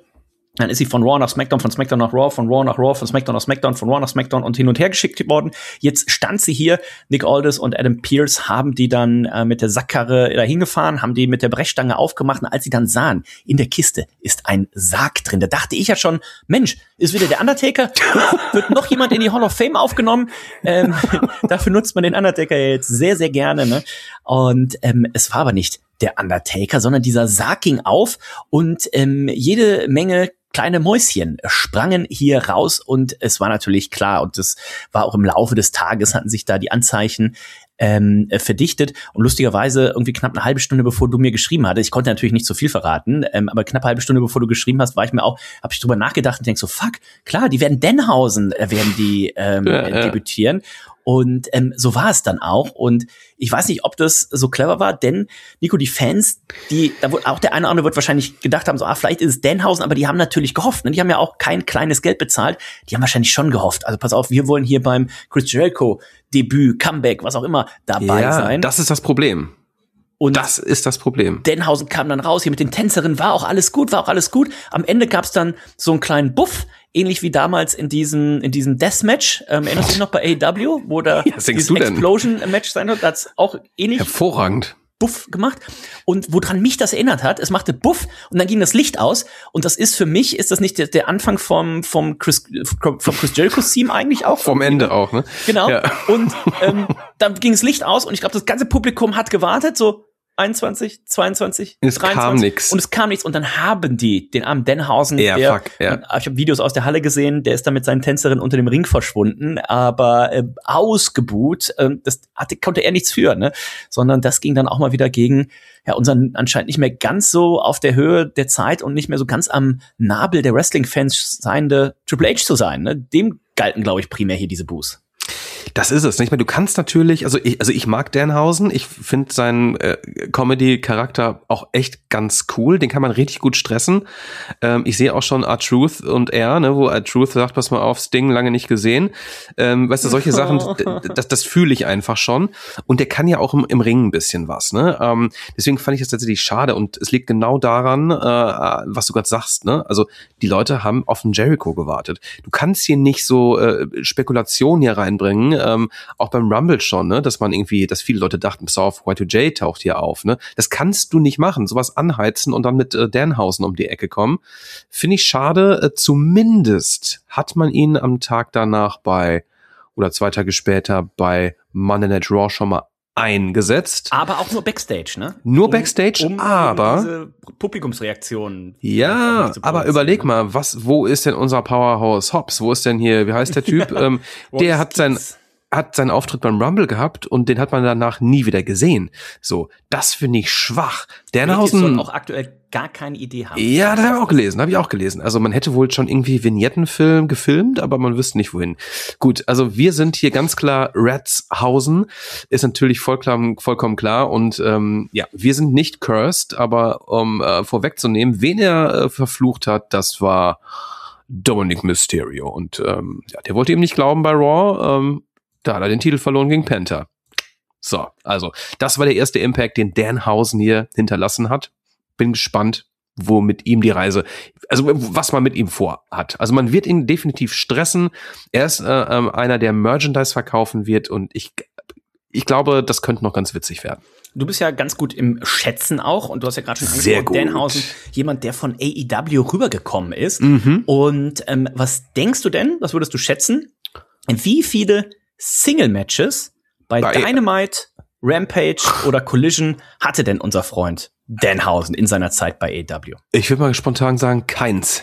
Dann ist sie von Raw nach SmackDown, von SmackDown nach Raw, von Raw nach Raw, von SmackDown nach SmackDown, von Raw nach SmackDown und hin und her geschickt worden. Jetzt stand sie hier. Nick Aldis und Adam Pearce haben die dann äh, mit der Sackkarre da hingefahren, haben die mit der Brechstange aufgemacht. Und als sie dann sahen, in der Kiste ist ein Sarg drin. Da dachte ich ja schon, Mensch, ist wieder der Undertaker? Wird noch jemand in die Hall of Fame aufgenommen? Ähm, dafür nutzt man den Undertaker ja jetzt sehr, sehr gerne. Ne? Und ähm, es war aber nicht der Undertaker, sondern dieser Sarg ging auf und ähm, jede Menge kleine Mäuschen sprangen hier raus und es war natürlich klar und das war auch im Laufe des Tages, hatten sich da die Anzeichen ähm, verdichtet und lustigerweise irgendwie knapp eine halbe Stunde bevor du mir geschrieben hattest, ich konnte natürlich nicht so viel verraten, ähm, aber knapp eine halbe Stunde bevor du geschrieben hast, war ich mir auch, habe ich drüber nachgedacht und denk so, fuck, klar, die werden Denhausen, äh, werden die ähm, ja, ja. debütieren. Und ähm, so war es dann auch. Und ich weiß nicht, ob das so clever war, denn, Nico, die Fans, die, da wurde auch der eine oder andere wird wahrscheinlich gedacht haben, so, ah, vielleicht ist es Denhausen, aber die haben natürlich gehofft. Ne? Die haben ja auch kein kleines Geld bezahlt. Die haben wahrscheinlich schon gehofft. Also pass auf, wir wollen hier beim Chris Jericho Debüt, Comeback, was auch immer dabei ja, sein. Das ist das Problem. Und das ist das Problem. Denhausen kam dann raus, hier mit den Tänzerinnen, war auch alles gut, war auch alles gut. Am Ende gab's dann so einen kleinen Buff, ähnlich wie damals in diesem in diesem Deathmatch. Ähm, erinnerst du dich noch bei A E W, wo da ja, dieses Explosion-Match sein wird? Das auch ähnlich. Hervorragend. Buff gemacht. Und woran mich das erinnert hat, es machte Buff und dann ging das Licht aus. Und das ist für mich, ist das nicht der, der Anfang vom vom Chris, vom Chris Jericho-Theme eigentlich auch? Vom Ende auch, ne? Genau. Ja. Und ähm, dann ging das Licht aus und ich glaube, das ganze Publikum hat gewartet, so einundzwanzig, zweiundzwanzig, es dreiundzwanzig. Kam nix. Und es kam nichts. Und dann haben die den armen Denhausen, ja, der, fuck, ja. ich habe Videos aus der Halle gesehen, der ist dann mit seinen Tänzerinnen unter dem Ring verschwunden, aber äh, ausgebuht, äh, das hatte, konnte er nichts für, ne? Sondern das ging dann auch mal wieder gegen ja unseren anscheinend nicht mehr ganz so auf der Höhe der Zeit und nicht mehr so ganz am Nabel der Wrestling-Fans seiende Triple H zu sein, ne? Dem galten, glaube ich, primär hier diese Boos. Das ist es, nicht mehr. Du kannst natürlich, also ich, also ich mag Danhausen. Ich finde seinen äh, Comedy-Charakter auch echt ganz cool. Den kann man richtig gut stressen. Ähm, ich sehe auch schon R-Truth und er, ne, wo R-Truth sagt, pass mal auf, Sting lange nicht gesehen. Ähm, weißt du, solche Sachen, das, das fühle ich einfach schon. Und der kann ja auch im, im Ring ein bisschen was, ne? Ähm, deswegen fand ich das tatsächlich schade. Und es liegt genau daran, äh, was du gerade sagst, ne? Also die Leute haben auf den Jericho gewartet. Du kannst hier nicht so äh, Spekulationen hier reinbringen. Ähm, auch beim Rumble schon, ne, dass man irgendwie, dass viele Leute dachten, pass auf, Y zwei J taucht hier auf, ne, das kannst du nicht machen, sowas anheizen und dann mit äh, Danhausen um die Ecke kommen, finde ich schade. Äh, zumindest hat man ihn am Tag danach bei, oder zwei Tage später bei Monday Night Raw schon mal eingesetzt. Aber auch nur Backstage, ne? Nur um, Backstage, um, aber um diese Publikumsreaktionen. Ja, aber überleg mal, was, wo ist denn unser Powerhouse Hobbs? Wo ist denn hier, wie heißt der Typ? ähm, der hat sein, hat seinen Auftritt beim Rumble gehabt und den hat man danach nie wieder gesehen. So, das finde ich schwach. Danhausen soll auch aktuell gar keine Idee haben. Ja, das habe ich auch gelesen, habe ich auch gelesen. Also man hätte wohl schon irgendwie Vignettenfilm gefilmt, aber man wüsste nicht wohin. Gut, also wir sind hier ganz klar Ratshausen, ist natürlich vollkommen, vollkommen klar und ähm, ja, wir sind nicht cursed, aber um äh, vorwegzunehmen, wen er äh, verflucht hat, das war Dominic Mysterio und ähm, ja, der wollte ihm nicht glauben bei Raw, ähm, da hat er den Titel verloren gegen Penta. So, also das war der erste Impact, den Danhausen hier hinterlassen hat. Bin gespannt, wo mit ihm die Reise, also was man mit ihm vorhat. Also man wird ihn definitiv stressen. Er ist äh, äh, einer, der Merchandise verkaufen wird und ich, ich glaube, das könnte noch ganz witzig werden. Du bist ja ganz gut im Schätzen auch und du hast ja gerade schon angesprochen, Danhausen, jemand, der von A E W rübergekommen ist. Mhm. Und ähm, was denkst du denn, was würdest du schätzen, wie viele Single-Matches bei, bei Dynamite, Rampage oder Collision hatte denn unser Freund Danhausen in seiner Zeit bei A E W? Ich würde mal spontan sagen, keins.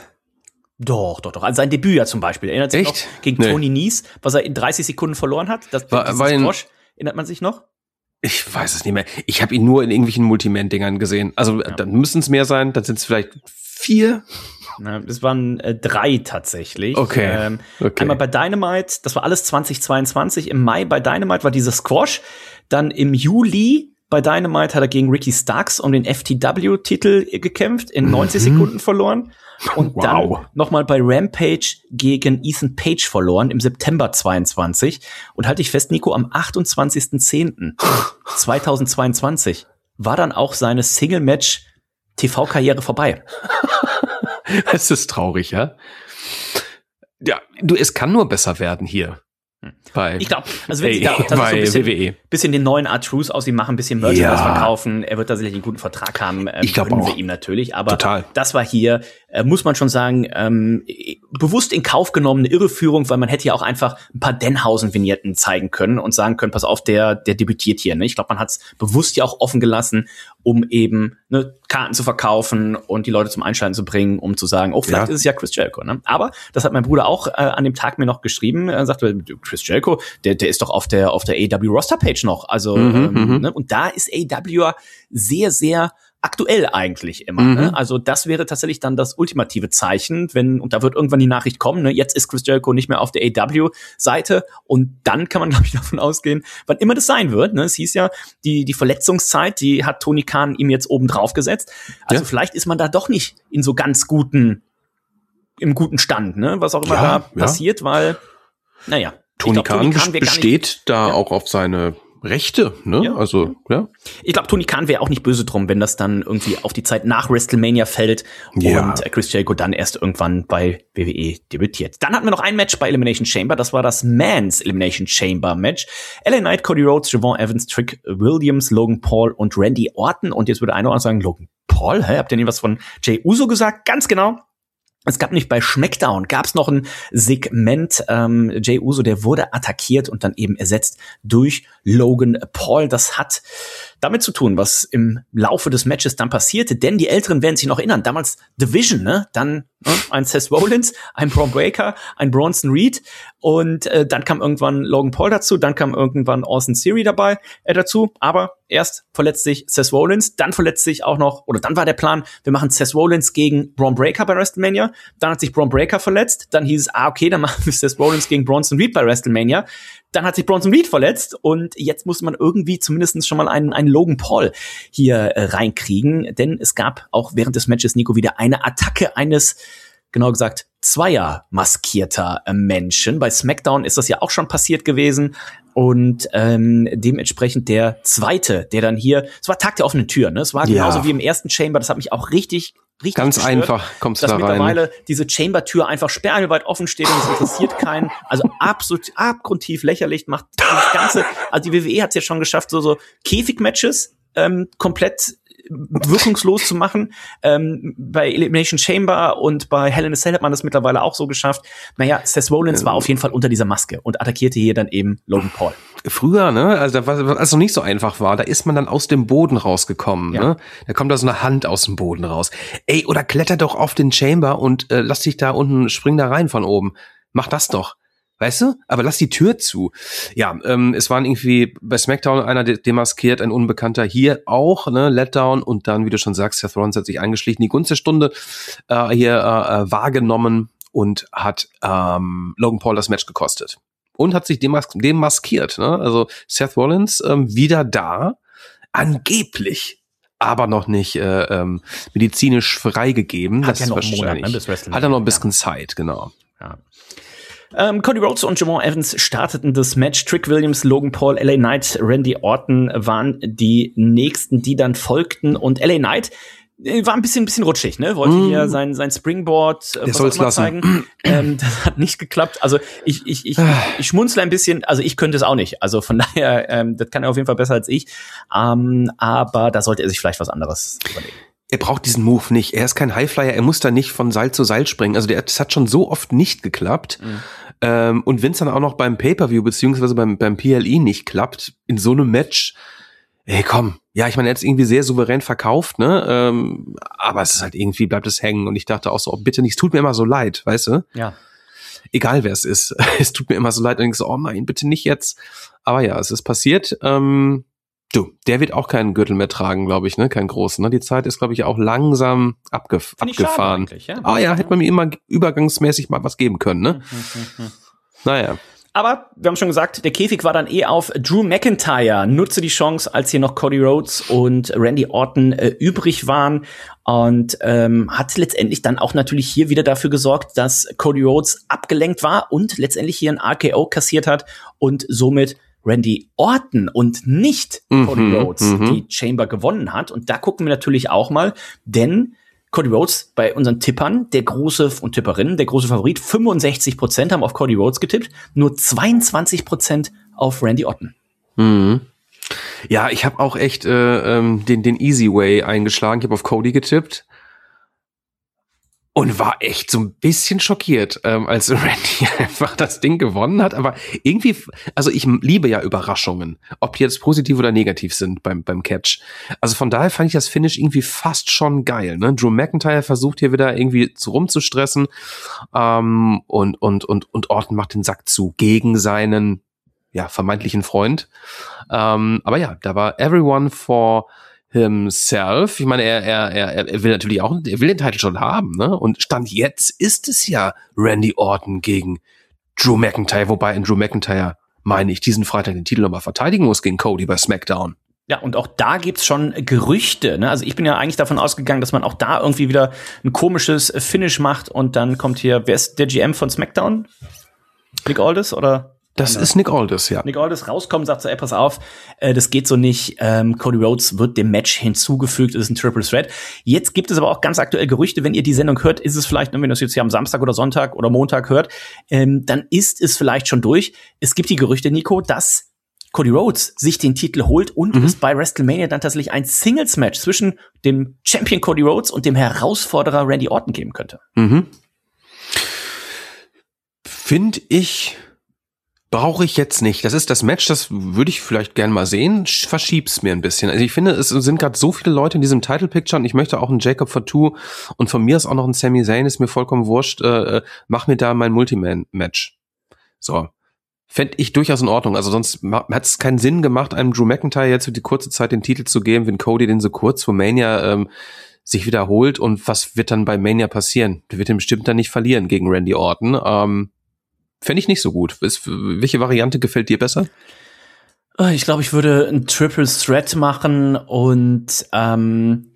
Doch, doch, doch. Also sein Debüt ja zum Beispiel. Erinnert sich Echt? noch gegen nee. Tony Nese, was er in dreißig Sekunden verloren hat? Das war, war Squash, erinnert man sich noch? Ich weiß es nicht mehr. Ich habe ihn nur in irgendwelchen Multiman-Dingern gesehen. Also ja. Dann müssen es mehr sein. Dann sind es vielleicht vier. Na, das waren äh, drei tatsächlich. Okay. Ähm, okay. Einmal bei Dynamite, das war alles zwanzig zweiundzwanzig. Im Mai bei Dynamite war dieser Squash. Dann im Juli bei Dynamite hat er gegen Ricky Starks um den F T W-Titel gekämpft, in neunzig mhm. Sekunden verloren. Und wow. dann nochmal bei Rampage gegen Ethan Page verloren im September zweiundzwanzig. Und halte ich fest, Nico, am achtundzwanzigsten zehnten zweitausendzweiundzwanzig war dann auch seine Single-Match-T V-Karriere vorbei. Es ist traurig, ja. Ja, du, es kann nur besser werden hier. Bei, ich glaube, also wenn hey, sie da tatsächlich so ein bisschen, W W E. bisschen den neuen R-Truth aus ihm machen, ein bisschen Merchandise Ja. verkaufen, er wird tatsächlich einen guten Vertrag haben, ähm, Ich glaub gönnen auch. wir ihm natürlich, aber Total. das war hier, äh, muss man schon sagen, ähm, bewusst in Kauf genommen, eine Irreführung, weil man hätte ja auch einfach ein paar Denhausen-Vignetten zeigen können und sagen können, pass auf, der der debütiert hier. Ne? Ich glaube, man hat es bewusst ja auch offen gelassen, um eben ne, Karten zu verkaufen und die Leute zum Einschalten zu bringen, um zu sagen, oh, vielleicht Ja. ist es ja Chris Jericho. Ne? Aber das hat mein Bruder auch äh, an dem Tag mir noch geschrieben. Er sagte, Chris Jericho, der der ist doch auf der auf der A E W Roster Page noch. Also Mhm, ähm, mhm. ne? Und da ist A E W ja sehr sehr aktuell eigentlich immer. Mhm. Ne? Also das wäre tatsächlich dann das ultimative Zeichen, wenn, und da wird irgendwann die Nachricht kommen, ne? Jetzt ist Chris Jericho nicht mehr auf der A E W-Seite und dann kann man, glaube ich, davon ausgehen, wann immer das sein wird. Ne? Es hieß ja, die die Verletzungszeit, die hat Tony Khan ihm jetzt oben drauf gesetzt. Also Ja. vielleicht ist man da doch nicht in so ganz guten, im guten Stand, ne? Was auch immer Ja, da ja. passiert, weil, naja. Tony ich glaub, Khan Tony Khan wär gar nicht- besteht da Ja. auch auf seine Rechte, ne? Ja. Also, ja. Ich glaube, Tony Khan wäre auch nicht böse drum, wenn das dann irgendwie auf die Zeit nach WrestleMania fällt Ja. und äh, Chris Jericho dann erst irgendwann bei W W E debütiert. Dann hatten wir noch ein Match bei Elimination Chamber, das war das Men's Elimination Chamber Match. L A Knight, Cody Rhodes, Javon Evans, Trick Williams, Logan Paul und Randy Orton. Und jetzt würde einer auch sagen, Logan Paul? Hä? Habt ihr nie was von Jey Uso gesagt? Ganz genau. Es gab nicht bei SmackDown, gab es noch ein Segment, ähm, Jey Uso, der wurde attackiert und dann eben ersetzt durch Logan Paul. Das hat damit zu tun, was im Laufe des Matches dann passierte, denn die Älteren werden sich noch erinnern, damals Division, ne? Dann ne? ein Seth Rollins, ein Braun Breaker, ein Bronson Reed und äh, dann kam irgendwann Logan Paul dazu, dann kam irgendwann Austin Theory dabei äh, dazu, aber erst verletzt sich Seth Rollins, dann verletzt sich auch noch, oder dann war der Plan, wir machen Seth Rollins gegen Braun Breaker bei WrestleMania, dann hat sich Braun Breaker verletzt, dann hieß es, ah okay, dann machen wir Seth Rollins gegen Bronson Reed bei WrestleMania, dann hat sich Bronson Reed verletzt und jetzt musste man irgendwie zumindest schon mal einen, einen Logan Paul hier äh, reinkriegen, denn es gab auch während des Matches, Nico, wieder eine Attacke eines, genau gesagt, zweier maskierter äh, Menschen. Bei SmackDown ist das ja auch schon passiert gewesen und ähm, dementsprechend der zweite, der dann hier, es war Tag der offenen Tür, ne? Es war Ja. genauso wie im ersten Chamber, das hat mich auch richtig richtig Ganz gestört, einfach kommst du dass da rein. mittlerweile diese Chamber-Tür einfach sperrangelweit offen steht und es interessiert keinen. Also absolut abgrundtief lächerlich macht das Ganze. Also die W W E hat es ja schon geschafft, so so Käfig-Matches ähm, komplett wirkungslos zu machen. Ähm, bei Elimination Chamber und bei Hell in a Cell hat man das mittlerweile auch so geschafft. Naja, Seth Rollins war auf jeden Fall unter dieser Maske und attackierte hier dann eben Logan Paul. Früher, ne, also da war, als es noch nicht so einfach war, da ist man dann aus dem Boden rausgekommen, Ja. ne? Da kommt da so eine Hand aus dem Boden raus. Ey, oder kletter doch auf den Chamber und äh, lass dich da unten, spring da rein von oben. Mach das doch. Weißt du? Aber lass die Tür zu. Ja, ähm, es waren irgendwie bei SmackDown einer de- demaskiert, ein Unbekannter, hier auch, ne, Letdown und dann, wie du schon sagst, Seth Rollins hat sich eingeschlichen, die Gunst der Stunde äh, hier äh, wahrgenommen und hat ähm, Logan Paul das Match gekostet. Und hat sich demas- demaskiert, ne? Also Seth Rollins ähm, wieder da, angeblich, aber noch nicht äh, ähm, medizinisch freigegeben. Hat Das ja ist noch einen Monat, wahrscheinlich- ne, bis WrestleMania. Hat er noch ein bisschen Zeit, genau. Ja. Ähm, Cody Rhodes und Javon Evans starteten das Match. Trick Williams, Logan Paul, L A Knight, Randy Orton waren die nächsten, die dann folgten. Und L A Knight äh, war ein bisschen, ein bisschen rutschig, ne? Wollte Mm. hier sein, sein Springboard äh, Der soll's auch immer lassen. zeigen. ähm, das hat nicht geklappt. Also ich, ich, ich, ich schmunzle ein bisschen. Also ich könnte es auch nicht. Also von daher, ähm, das kann er auf jeden Fall besser als ich. Ähm, aber da sollte er sich vielleicht was anderes überlegen. Er braucht diesen Move nicht. Er ist kein Highflyer. Er muss da nicht von Seil zu Seil springen. Also der, das hat schon so oft nicht geklappt. Mhm. Ähm, und wenn es dann auch noch beim Pay-Per-View beziehungsweise beim, beim P L E nicht klappt, in so einem Match, ey, komm. Ja, ich meine, er hat es irgendwie sehr souverän verkauft, ne? Ähm, aber es ist halt irgendwie, bleibt es hängen. Und ich dachte auch so, oh, bitte nicht, es tut mir immer so leid, weißt du? Ja. Egal wer es ist. Es tut mir immer so leid. Und ich so, oh nein, bitte nicht jetzt. Aber ja, es ist passiert. Ähm, Du, der wird auch keinen Gürtel mehr tragen, glaube ich, ne? Keinen großen. Ne? Die Zeit ist, glaube ich, auch langsam abgef Find ich schade abgefahren. eigentlich, ja. Ah ja, hätte man mir immer übergangsmäßig mal was geben können, ne? Naja. Aber wir haben schon gesagt, der Käfig war dann eh auf Drew McIntyre. Nutze die Chance, als hier noch Cody Rhodes und Randy Orton äh, übrig waren. Und ähm, hat letztendlich dann auch natürlich hier wieder dafür gesorgt, dass Cody Rhodes abgelenkt war und letztendlich hier ein R K O kassiert hat und somit Randy Orton und nicht Cody Mhm, Rhodes mhm. die Chamber gewonnen hat. Und da gucken wir natürlich auch mal, denn Cody Rhodes bei unseren Tippern, der große und Tipperinnen, der große Favorit, fünfundsechzig Prozent haben auf Cody Rhodes getippt, nur zweiundzwanzig Prozent auf Randy Orton. Mhm. Ja, ich habe auch echt äh, ähm, den, den Easy Way eingeschlagen. Ich habe auf Cody getippt und war echt so ein bisschen schockiert, ähm, als Randy einfach das Ding gewonnen hat. Aber irgendwie, also ich liebe ja Überraschungen, ob die jetzt positiv oder negativ sind beim beim Catch. Also von daher fand ich das Finish irgendwie fast schon geil. Ne? Drew McIntyre versucht hier wieder irgendwie zu rumzustressen ähm, und und und und Orton macht den Sack zu gegen seinen ja vermeintlichen Freund. Ähm, aber ja, da war everyone for himself. Ich meine, er, er, er, er will natürlich auch, er will den Titel schon haben, ne? Und Stand jetzt ist es ja Randy Orton gegen Drew McIntyre, wobei in Drew McIntyre, meine ich, diesen Freitag den Titel nochmal verteidigen muss gegen Cody bei SmackDown. Ja, und auch da gibt's schon Gerüchte, ne? Also ich bin ja eigentlich davon ausgegangen, dass man auch da irgendwie wieder ein komisches Finish macht und dann kommt hier, wer ist der G M von SmackDown? Nick Aldis oder? Das ist Nick Aldis, ja. Nick Aldis rauskommt, sagt so, ey, pass auf, äh, das geht so nicht. Ähm, Cody Rhodes wird dem Match hinzugefügt, es ist ein Triple Threat. Jetzt gibt es aber auch ganz aktuell Gerüchte, wenn ihr die Sendung hört, ist es vielleicht, wenn ihr das jetzt hier am Samstag oder Sonntag oder Montag hört, ähm, dann ist es vielleicht schon durch. Es gibt die Gerüchte, Nico, dass Cody Rhodes sich den Titel holt und mhm. es bei WrestleMania dann tatsächlich ein Singles-Match zwischen dem Champion Cody Rhodes und dem Herausforderer Randy Orton geben könnte. Mhm. Finde ich... Brauche ich jetzt nicht. Das ist das Match, das würde ich vielleicht gern mal sehen. Verschieb's mir ein bisschen. Also ich finde, es sind gerade so viele Leute in diesem Title Picture und ich möchte auch einen Jacob Fatu und von mir ist auch noch ein Sami Zayn, ist mir vollkommen wurscht. Äh, mach mir da mein Multiman-Match. So. Fände ich durchaus in Ordnung. Also sonst hat es keinen Sinn gemacht, einem Drew McIntyre jetzt für die kurze Zeit den Titel zu geben, wenn Cody den so kurz vor Mania ähm, sich wiederholt. Und was wird dann bei Mania passieren? Der wird ihn bestimmt dann nicht verlieren gegen Randy Orton. Ähm, Fände ich nicht so gut. Ist, welche Variante gefällt dir besser? Ich glaube, ich würde ein Triple Threat machen und ähm,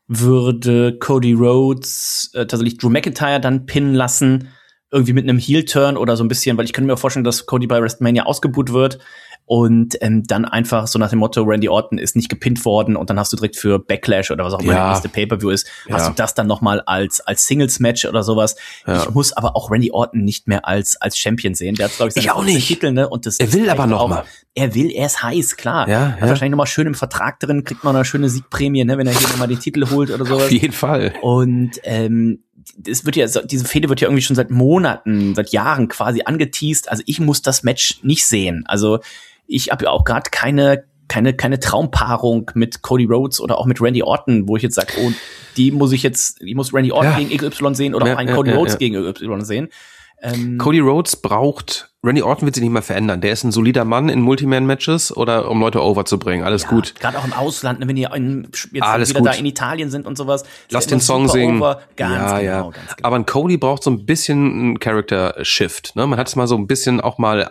würde Cody Rhodes äh, tatsächlich Drew McIntyre dann pinnen lassen, irgendwie mit einem Heel-Turn oder so ein bisschen, weil ich könnte mir vorstellen, dass Cody bei WrestleMania ausgebuht wird und ähm, dann einfach so nach dem Motto, Randy Orton ist nicht gepinnt worden und dann hast du direkt für Backlash oder was auch immer ja. der nächste Pay-Per-View ist, ja. hast du das dann nochmal als als Singles-Match oder sowas. Ja. Ich muss aber auch Randy Orton nicht mehr als als Champion sehen. Der hat, glaube ich, seine ich auch nicht. Titel, ne? Und das er will aber noch auch, mal. Er will, er ist heiß, klar. Ja, hat ja. wahrscheinlich nochmal schön im Vertrag drin, kriegt man eine schöne Siegprämie, ne, wenn er hier nochmal den Titel holt oder sowas. Auf jeden Fall. Und ähm, es wird ja, diese Fehde wird ja irgendwie schon seit Monaten, seit Jahren quasi angeteast. Also ich muss das Match nicht sehen. Also ich habe ja auch gerade keine, keine, keine Traumpaarung mit Cody Rhodes oder auch mit Randy Orton, wo ich jetzt sage, oh, die muss ich jetzt, ich muss Randy Orton ja. gegen X Y sehen oder ja, auch einen ja, Cody ja, Rhodes ja. gegen X Y sehen. Ähm, Cody Rhodes braucht, Randy Orton wird sich nicht mehr verändern. Der ist ein solider Mann in Multiman-Matches oder um Leute overzubringen. Alles ja, gut. Gerade auch im Ausland, ne, wenn die in, jetzt Alles wieder gut. da in Italien sind und sowas. Lass den Song singen. Over. Ganz ja, genau, ja. ganz genau. Aber ein Cody braucht so ein bisschen einen Character-Shift. Ne? Man hat es mal so ein bisschen auch mal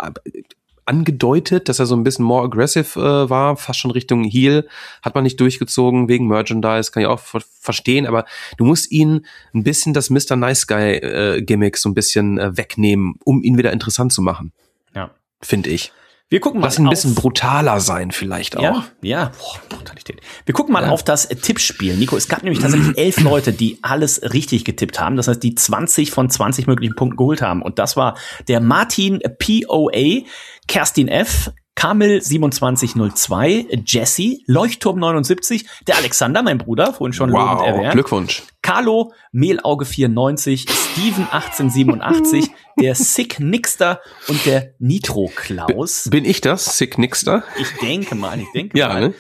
angedeutet, dass er so ein bisschen more aggressive äh, war, fast schon Richtung Heel, hat man nicht durchgezogen wegen Merchandise, kann ich auch ver- verstehen, aber du musst ihn ein bisschen das Mister Nice Guy äh, Gimmick so ein bisschen äh, wegnehmen, um ihn wieder interessant zu machen. Ja. Finde ich. Wir gucken mal Lass ihn ein auf- bisschen brutaler sein vielleicht auch. Ja, ja, boah, Brutalität. Wir gucken mal Ja. auf das Tippspiel. Nico, es gab nämlich tatsächlich elf Leute, die alles richtig getippt haben. Das heißt, die zwanzig von zwanzig möglichen Punkten geholt haben. Und das war der Martin P O A, Kerstin F., Kamil siebenundzwanzig null zwei, Jesse, Leuchtturm neunundsiebzig, der Alexander, mein Bruder, vorhin schon lobend Wow, erwähnt. Glückwunsch. Carlo, Mehlauge vierundneunzig, Steven achtzehnhundertsiebenundachtzig, der Sick Nixter und der Nitro Klaus. Bin ich das, Sick Nixter? Ich denke mal, ich denke Ja, mal. ne?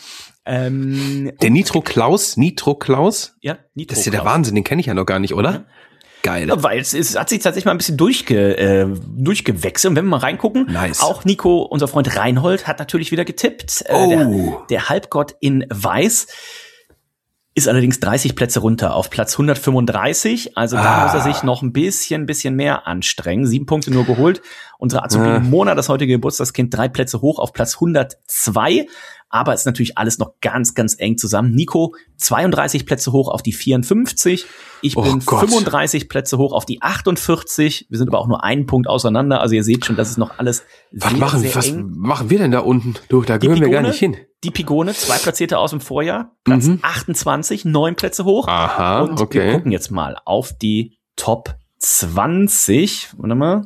Ähm, Der Nitro Klaus, Nitro Klaus? ja, Nitro Das ist ja der Klaus. Wahnsinn, den kenne ich ja noch gar nicht, oder? Geil. Ja, weil es, es hat sich tatsächlich mal ein bisschen durchge, äh, durchgewechselt. Und wenn wir mal reingucken, Nice. auch Nico, unser Freund Reinhold, hat natürlich wieder getippt. Äh, Oh. der, der Halbgott in Weiß ist allerdings dreißig Plätze runter auf Platz hundertfünfunddreißig. Also da Ah. muss er sich noch ein bisschen, bisschen mehr anstrengen. Sieben Punkte nur geholt. Unsere Azubi Ah. Mona, das heutige Geburtstagskind, drei Plätze hoch auf Platz hundertzwei. Aber es ist natürlich alles noch ganz, ganz eng zusammen. Nico, zweiunddreißig Plätze hoch auf die vierundfünfzig. Ich Oh bin Gott. fünfunddreißig Plätze hoch auf die achtundvierzig. Wir sind aber auch nur einen Punkt auseinander. Also ihr seht schon, das ist noch alles Was sehr, machen, sehr was eng. machen wir denn da unten? Du, da gehören wir gar Epigone? nicht hin. die Pigone, zwei Platzierte aus dem Vorjahr, Platz mhm. achtundzwanzig, neun Plätze hoch. Aha, und okay. wir gucken jetzt mal auf die Top zwanzig. Warte mal.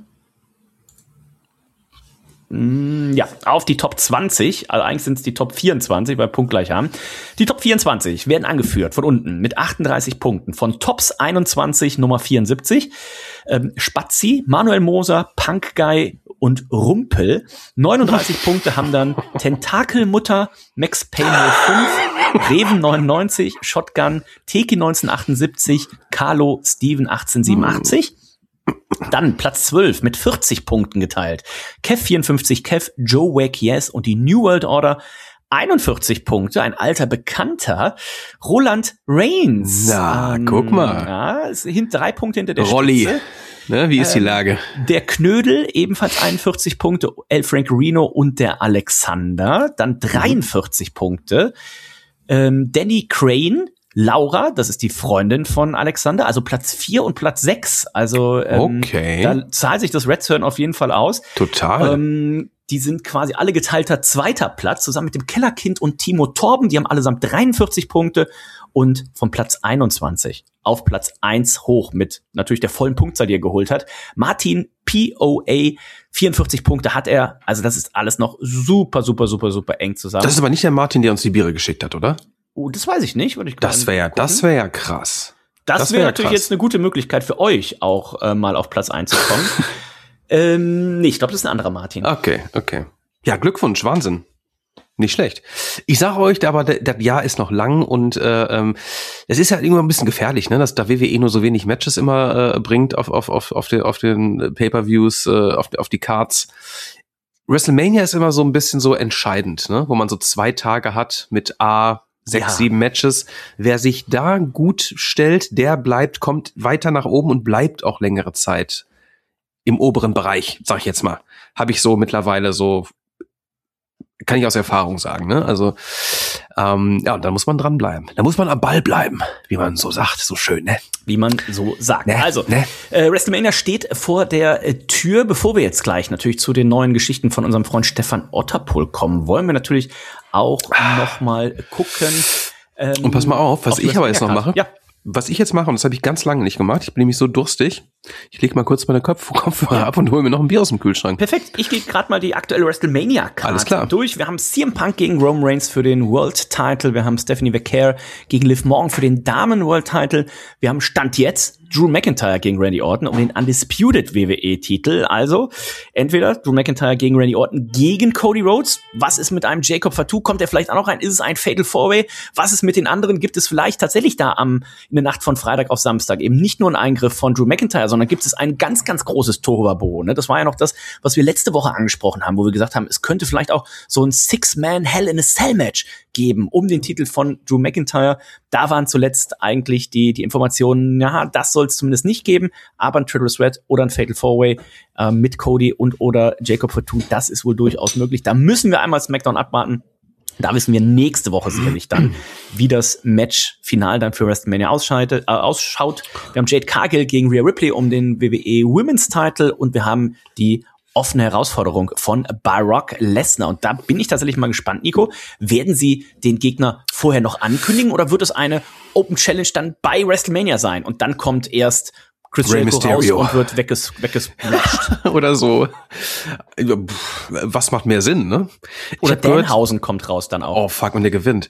Ja, auf die Top zwanzig, also eigentlich sind es die Top vierundzwanzig, weil wir punktgleich haben. Die Top vierundzwanzig werden angeführt von unten mit achtunddreißig Punkten. Von Tops einundzwanzig Nummer vierundsiebzig, ähm, Spazi, Manuel Moser, Punk Guy und Rumpel. neununddreißig Punkte haben dann Tentakelmutter, Max Payne null fünf, Reven neunundneunzig, Shotgun, Teki neunzehnhundertachtundsiebzig, Carlo Steven achtzehnhundertsiebenundachtzig. Dann Platz zwölf mit vierzig Punkten geteilt. Kev vierundfünfzig, Kev, Joe Wack Yes und die New World Order einundvierzig Punkte, ein alter Bekannter, Roland Reigns. Na, ähm, guck mal. Ja, ist hin, drei Punkte hinter der Rolli. Spitze. Ne, wie ist die Lage? Ähm, der Knödel, ebenfalls einundvierzig Punkte, El Frank Reno und der Alexander, dann dreiundvierzig mhm. Punkte. Ähm, Danny Crane, Laura, das ist die Freundin von Alexander, also Platz vier und Platz sechs. Also ähm, okay. Da zahlt sich das Red Turn auf jeden Fall aus. Total. Ähm, die sind quasi alle geteilter zweiter Platz, zusammen mit dem Kellerkind und Timo Torben. Die haben allesamt dreiundvierzig Punkte und von Platz einundzwanzig auf Platz eins hoch mit natürlich der vollen Punktzahl, die er geholt hat. Martin P O A, vierundvierzig Punkte hat er. Also das ist alles noch super, super, super, super eng zusammen. Das ist aber nicht der Martin, der uns die Biere geschickt hat, oder? Oh, das weiß ich nicht. Würde ich das wäre ja, das wäre ja krass. Das, das wäre wär natürlich krass. jetzt eine gute Möglichkeit für euch, auch äh, mal auf Platz eins zu kommen. ähm, nee, ich glaube, das ist ein anderer Martin. Okay, okay. Ja, Glückwunsch, Wahnsinn. Nicht schlecht. Ich sage euch, aber das Jahr ist noch lang und äh, ähm, es ist ja irgendwann ein bisschen gefährlich, ne, dass da W W E nur so wenig Matches immer äh, bringt auf auf auf auf den auf den Pay-per-Views, äh, auf auf die Cards. WrestleMania ist immer so ein bisschen so entscheidend, ne, wo man so zwei Tage hat mit A sechs, Ja. sieben Matches. Wer sich da gut stellt, der bleibt, kommt weiter nach oben und bleibt auch längere Zeit im oberen Bereich, sag ich jetzt mal. Habe ich so mittlerweile so, kann ich aus Erfahrung sagen, ne? Also, ähm, ja, und da muss man dranbleiben. Da muss man am Ball bleiben, wie man so sagt, so schön, ne? Wie man so sagt. Ne, also, ne. Äh, WrestleMania steht vor der äh, Tür. Bevor wir jetzt gleich natürlich zu den neuen Geschichten von unserem Freund Stefan Otterpohl kommen, wollen wir natürlich auch noch mal gucken. Ähm, Und pass mal auf, was auf ich aber jetzt noch mache. Ja. Was ich jetzt mache, und das habe ich ganz lange nicht gemacht, ich bin nämlich so durstig, ich lege mal kurz meine Kopf Kopfhörer ab und hole mir noch ein Bier aus dem Kühlschrank. Perfekt, ich gehe gerade mal die aktuelle WrestleMania-Karte Alles klar. durch. Wir haben C M Punk gegen Roman Reigns für den World-Title. Wir haben Stephanie Vaquer gegen Liv Morgan für den Damen-World-Title. Wir haben Stand jetzt Drew McIntyre gegen Randy Orton um den Undisputed W W E-Titel. Also entweder Drew McIntyre gegen Randy Orton gegen Cody Rhodes. Was ist mit einem Jacob Fatu? Kommt er vielleicht auch noch rein? Ist es ein Fatal Four-Way? Was ist mit den anderen? Gibt es vielleicht tatsächlich da am in der Nacht von Freitag auf Samstag eben nicht nur einen Eingriff von Drew McIntyre, sondern gibt es ein ganz, ganz großes Tohuwabohu, ne? Das war ja noch das, was wir letzte Woche angesprochen haben, wo wir gesagt haben, es könnte vielleicht auch so ein Six-Man Hell in a Cell-Match geben um den Titel von Drew McIntyre. Da waren zuletzt eigentlich die die Informationen, ja, das soll es zumindest nicht geben, aber ein Triple Threat oder ein Fatal Four-Way äh, mit Cody und oder Jacob Fatu, das ist wohl durchaus möglich. Da müssen wir einmal SmackDown abwarten. Da wissen wir nächste Woche sicherlich dann, wie das Match final dann für WrestleMania ausscheidet, äh, ausschaut. Wir haben Jade Cargill gegen Rhea Ripley um den W W E Women's Title und wir haben die offene Herausforderung von Brock Lesnar. Und da bin ich tatsächlich mal gespannt, Nico. Werden sie den Gegner vorher noch ankündigen oder wird es eine Open Challenge dann bei WrestleMania sein? Und dann kommt erst Chris Rey Jericho raus Mysterio. und wird wegges weggesplasht. Oder so. Was macht mehr Sinn, ne? Ich Oder hab gehört- Danhausen kommt raus dann auch. Oh, fuck, und der gewinnt.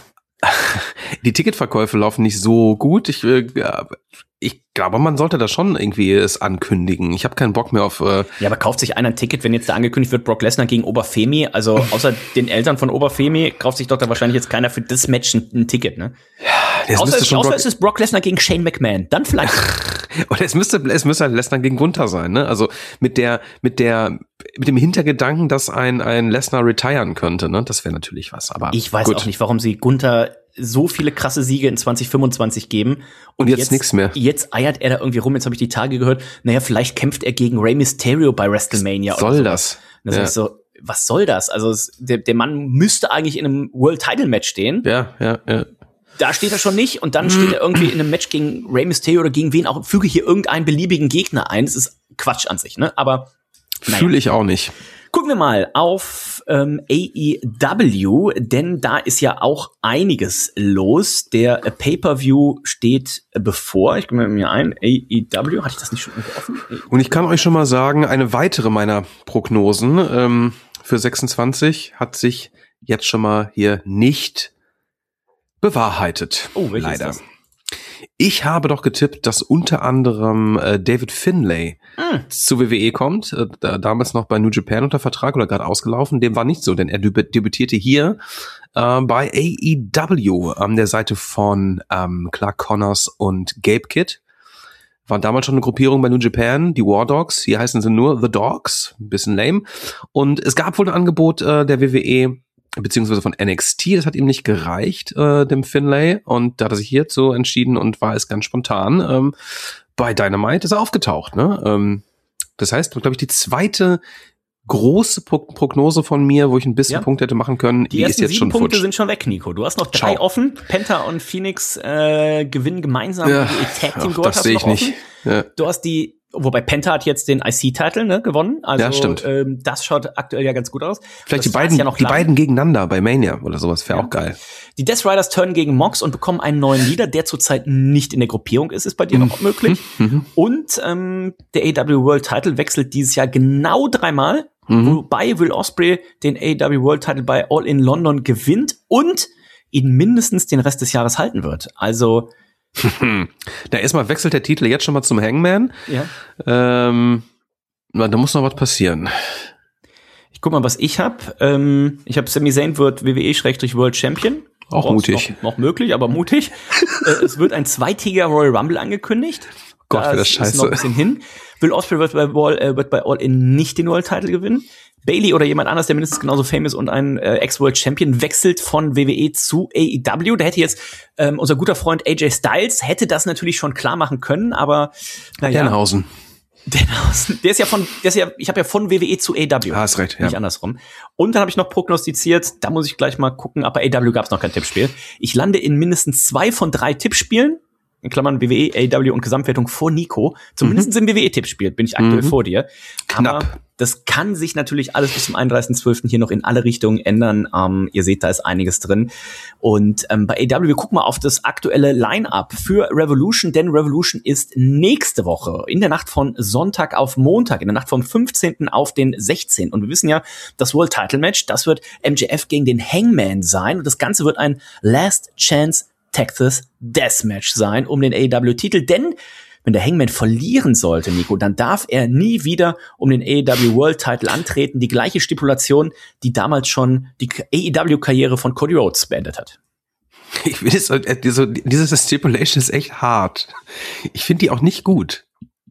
Die Ticketverkäufe laufen nicht so gut. Ich, äh, ich glaube, man sollte da schon irgendwie es ankündigen. Ich habe keinen Bock mehr auf... Äh, Ja, aber kauft sich einer ein Ticket, wenn jetzt da angekündigt wird, Brock Lesnar gegen Oberfemi? Also außer den Eltern von Oberfemi kauft sich doch da wahrscheinlich jetzt keiner für das Match ein, ein Ticket, ne? es Außer, müsste es, schon außer Brock, es ist Brock Lesnar gegen Shane McMahon. Dann vielleicht. oder es müsste, es müsste halt Lesnar gegen Gunther sein, ne? Also mit der, mit der, mit dem Hintergedanken, dass ein, ein Lesnar retiren könnte, ne? Das wäre natürlich was. Aber Ich weiß gut. auch nicht, warum sie Gunther so viele krasse Siege in zwanzig fünfundzwanzig geben. Und jetzt nix mehr. Jetzt eiert er da irgendwie rum. Jetzt habe ich die Tage gehört. Naja, vielleicht kämpft er gegen Rey Mysterio bei WrestleMania. Soll oder sowas. das? Und dann Ja. sag ich so, was soll das? Also es, der, der Mann müsste eigentlich in einem World Title Match stehen. Ja, ja, ja. Da steht er schon nicht und dann steht er irgendwie in einem Match gegen Rey Mysterio oder gegen wen auch, füge hier irgendeinen beliebigen Gegner ein. Das ist Quatsch an sich, ne? Aber Naja. Fühle ich auch nicht. Gucken wir mal auf ähm, A E W, denn da ist ja auch einiges los. Der äh, Pay-Per-View steht äh, bevor. Ich gehe mir ein, A E W, hatte ich das nicht schon offen? Und ich kann euch schon mal sagen, eine weitere meiner Prognosen ähm, für sechsundzwanzig hat sich jetzt schon mal hier nicht bewahrheitet. Oh, welches leider. ist das? Ich habe doch getippt, dass unter anderem äh, David Finlay hm. zu W W E kommt, äh, da, damals noch bei New Japan unter Vertrag oder gerade ausgelaufen. Dem war nicht so, denn er debü- debütierte hier äh, bei A E W an der Seite von ähm, Clark Connors und Gabe Kidd. Waren damals schon eine Gruppierung bei New Japan, die War Dogs. Hier heißen sie nur The Dogs, ein bisschen lame. Und es gab wohl ein Angebot äh, der W W E, beziehungsweise von N X T, das hat ihm nicht gereicht, äh, dem Finlay, und da hat er sich hierzu entschieden und war es ganz spontan. Ähm, bei Dynamite ist er aufgetaucht, ne? Ähm, das heißt, glaube ich, die zweite große Pro- Prognose von mir, wo ich ein bisschen Ja. Punkte hätte machen können, Die, die ersten ist jetzt sieben schon Punkte futsch. sind schon weg, Nico. Du hast noch drei Ciao. offen. Penta und Phoenix äh, gewinnen gemeinsam Ja, die Tag Team ach, Gold. das hast sehe du ich noch nicht. offen. Ja. Du hast die, wobei Penta hat jetzt den I C-Title ne, gewonnen. Also Ja, stimmt. Ähm, das schaut aktuell ja ganz gut aus. Vielleicht Das die war's beiden, ja noch die lang. beiden gegeneinander bei Mania oder sowas wäre Ja. auch geil. Die Death Riders turnen gegen Mox und bekommen einen neuen Leader, der zurzeit nicht in der Gruppierung ist. Ist bei dir noch möglich. Mhm. Und ähm, der A E W World Title wechselt dieses Jahr genau dreimal, Mhm. wobei Will Ospreay den A E W World Title bei All in London gewinnt und ihn mindestens den Rest des Jahres halten wird. Also Da erstmal wechselt der Titel jetzt schon mal zum Hangman. ja. Ähm, na, da muss noch was passieren. Ich guck mal, was ich habe. Ähm, ich habe Sami Zayn wird W W E-World Champion. Auch Raus, mutig. Noch, noch möglich, aber mutig. äh, es wird ein zweitägiger Royal Rumble angekündigt. Gott, da wäre das ist- scheiße. Ist noch ein bisschen hin. Will Ospreay wird bei, All, äh, wird bei All In nicht den World Title gewinnen. Bailey oder jemand anders, der mindestens genauso famous und ein äh, Ex-World Champion, wechselt von W W E zu A E W. Da hätte jetzt ähm, unser guter Freund A J Styles hätte das natürlich schon klar machen können, aber naja. Denhausen. Denhausen. Der ist ja von, der ist ja, ich habe ja von W W E zu A E W. Ah, hast recht, ja. Nicht andersrum. Und dann habe ich noch prognostiziert, da muss ich gleich mal gucken, aber A E W gab es noch kein Tippspiel. Ich lande in mindestens zwei von drei Tippspielen, in Klammern W W E, A E W und Gesamtwertung vor Nico. Zumindest im W W E-Tippspiel bin ich aktuell Mhm. vor dir. Knapp. Aber das kann sich natürlich alles bis zum einunddreißigsten zwölften hier noch in alle Richtungen ändern. Ähm, ihr seht, da ist einiges drin. Und ähm, bei A E W, wir gucken mal auf das aktuelle Line-Up für Revolution, denn Revolution ist nächste Woche in der Nacht von Sonntag auf Montag, in der Nacht vom fünfzehnten auf den sechzehnten Und wir wissen ja, das World Title Match, das wird M J F gegen den Hangman sein. Und das Ganze wird ein Last Chance Texas Deathmatch sein um den A E W-Titel, denn wenn der Hangman verlieren sollte, Nico, dann darf er nie wieder um den A E W World Title antreten. Die gleiche Stipulation, die damals schon die A E W-Karriere von Cody Rhodes beendet hat. Ich finde es, äh, diese, diese Stipulation ist echt hart. Ich finde die auch nicht gut.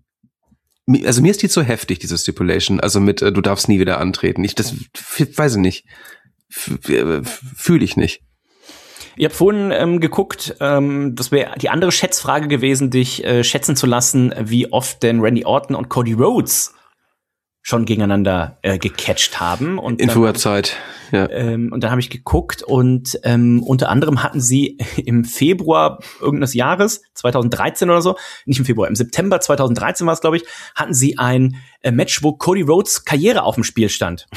Mi- Also mir ist die zu heftig, diese Stipulation. Also mit, äh, du darfst nie wieder antreten. Ich, das, f- weiß ich nicht. F- äh, Fühle ich nicht. Ich habe vorhin ähm, geguckt, ähm, das wäre die andere Schätzfrage gewesen, dich äh, schätzen zu lassen, wie oft denn Randy Orton und Cody Rhodes schon gegeneinander äh, gecatcht haben. Und In dann- früher Zeit. Ja. Ähm, und dann habe ich geguckt und ähm, unter anderem hatten sie im Februar irgendeines Jahres, zweitausenddreizehn oder so, nicht im Februar, im September zweitausenddreizehn war es, glaube ich, hatten sie ein äh, Match, wo Cody Rhodes Karriere auf dem Spiel stand.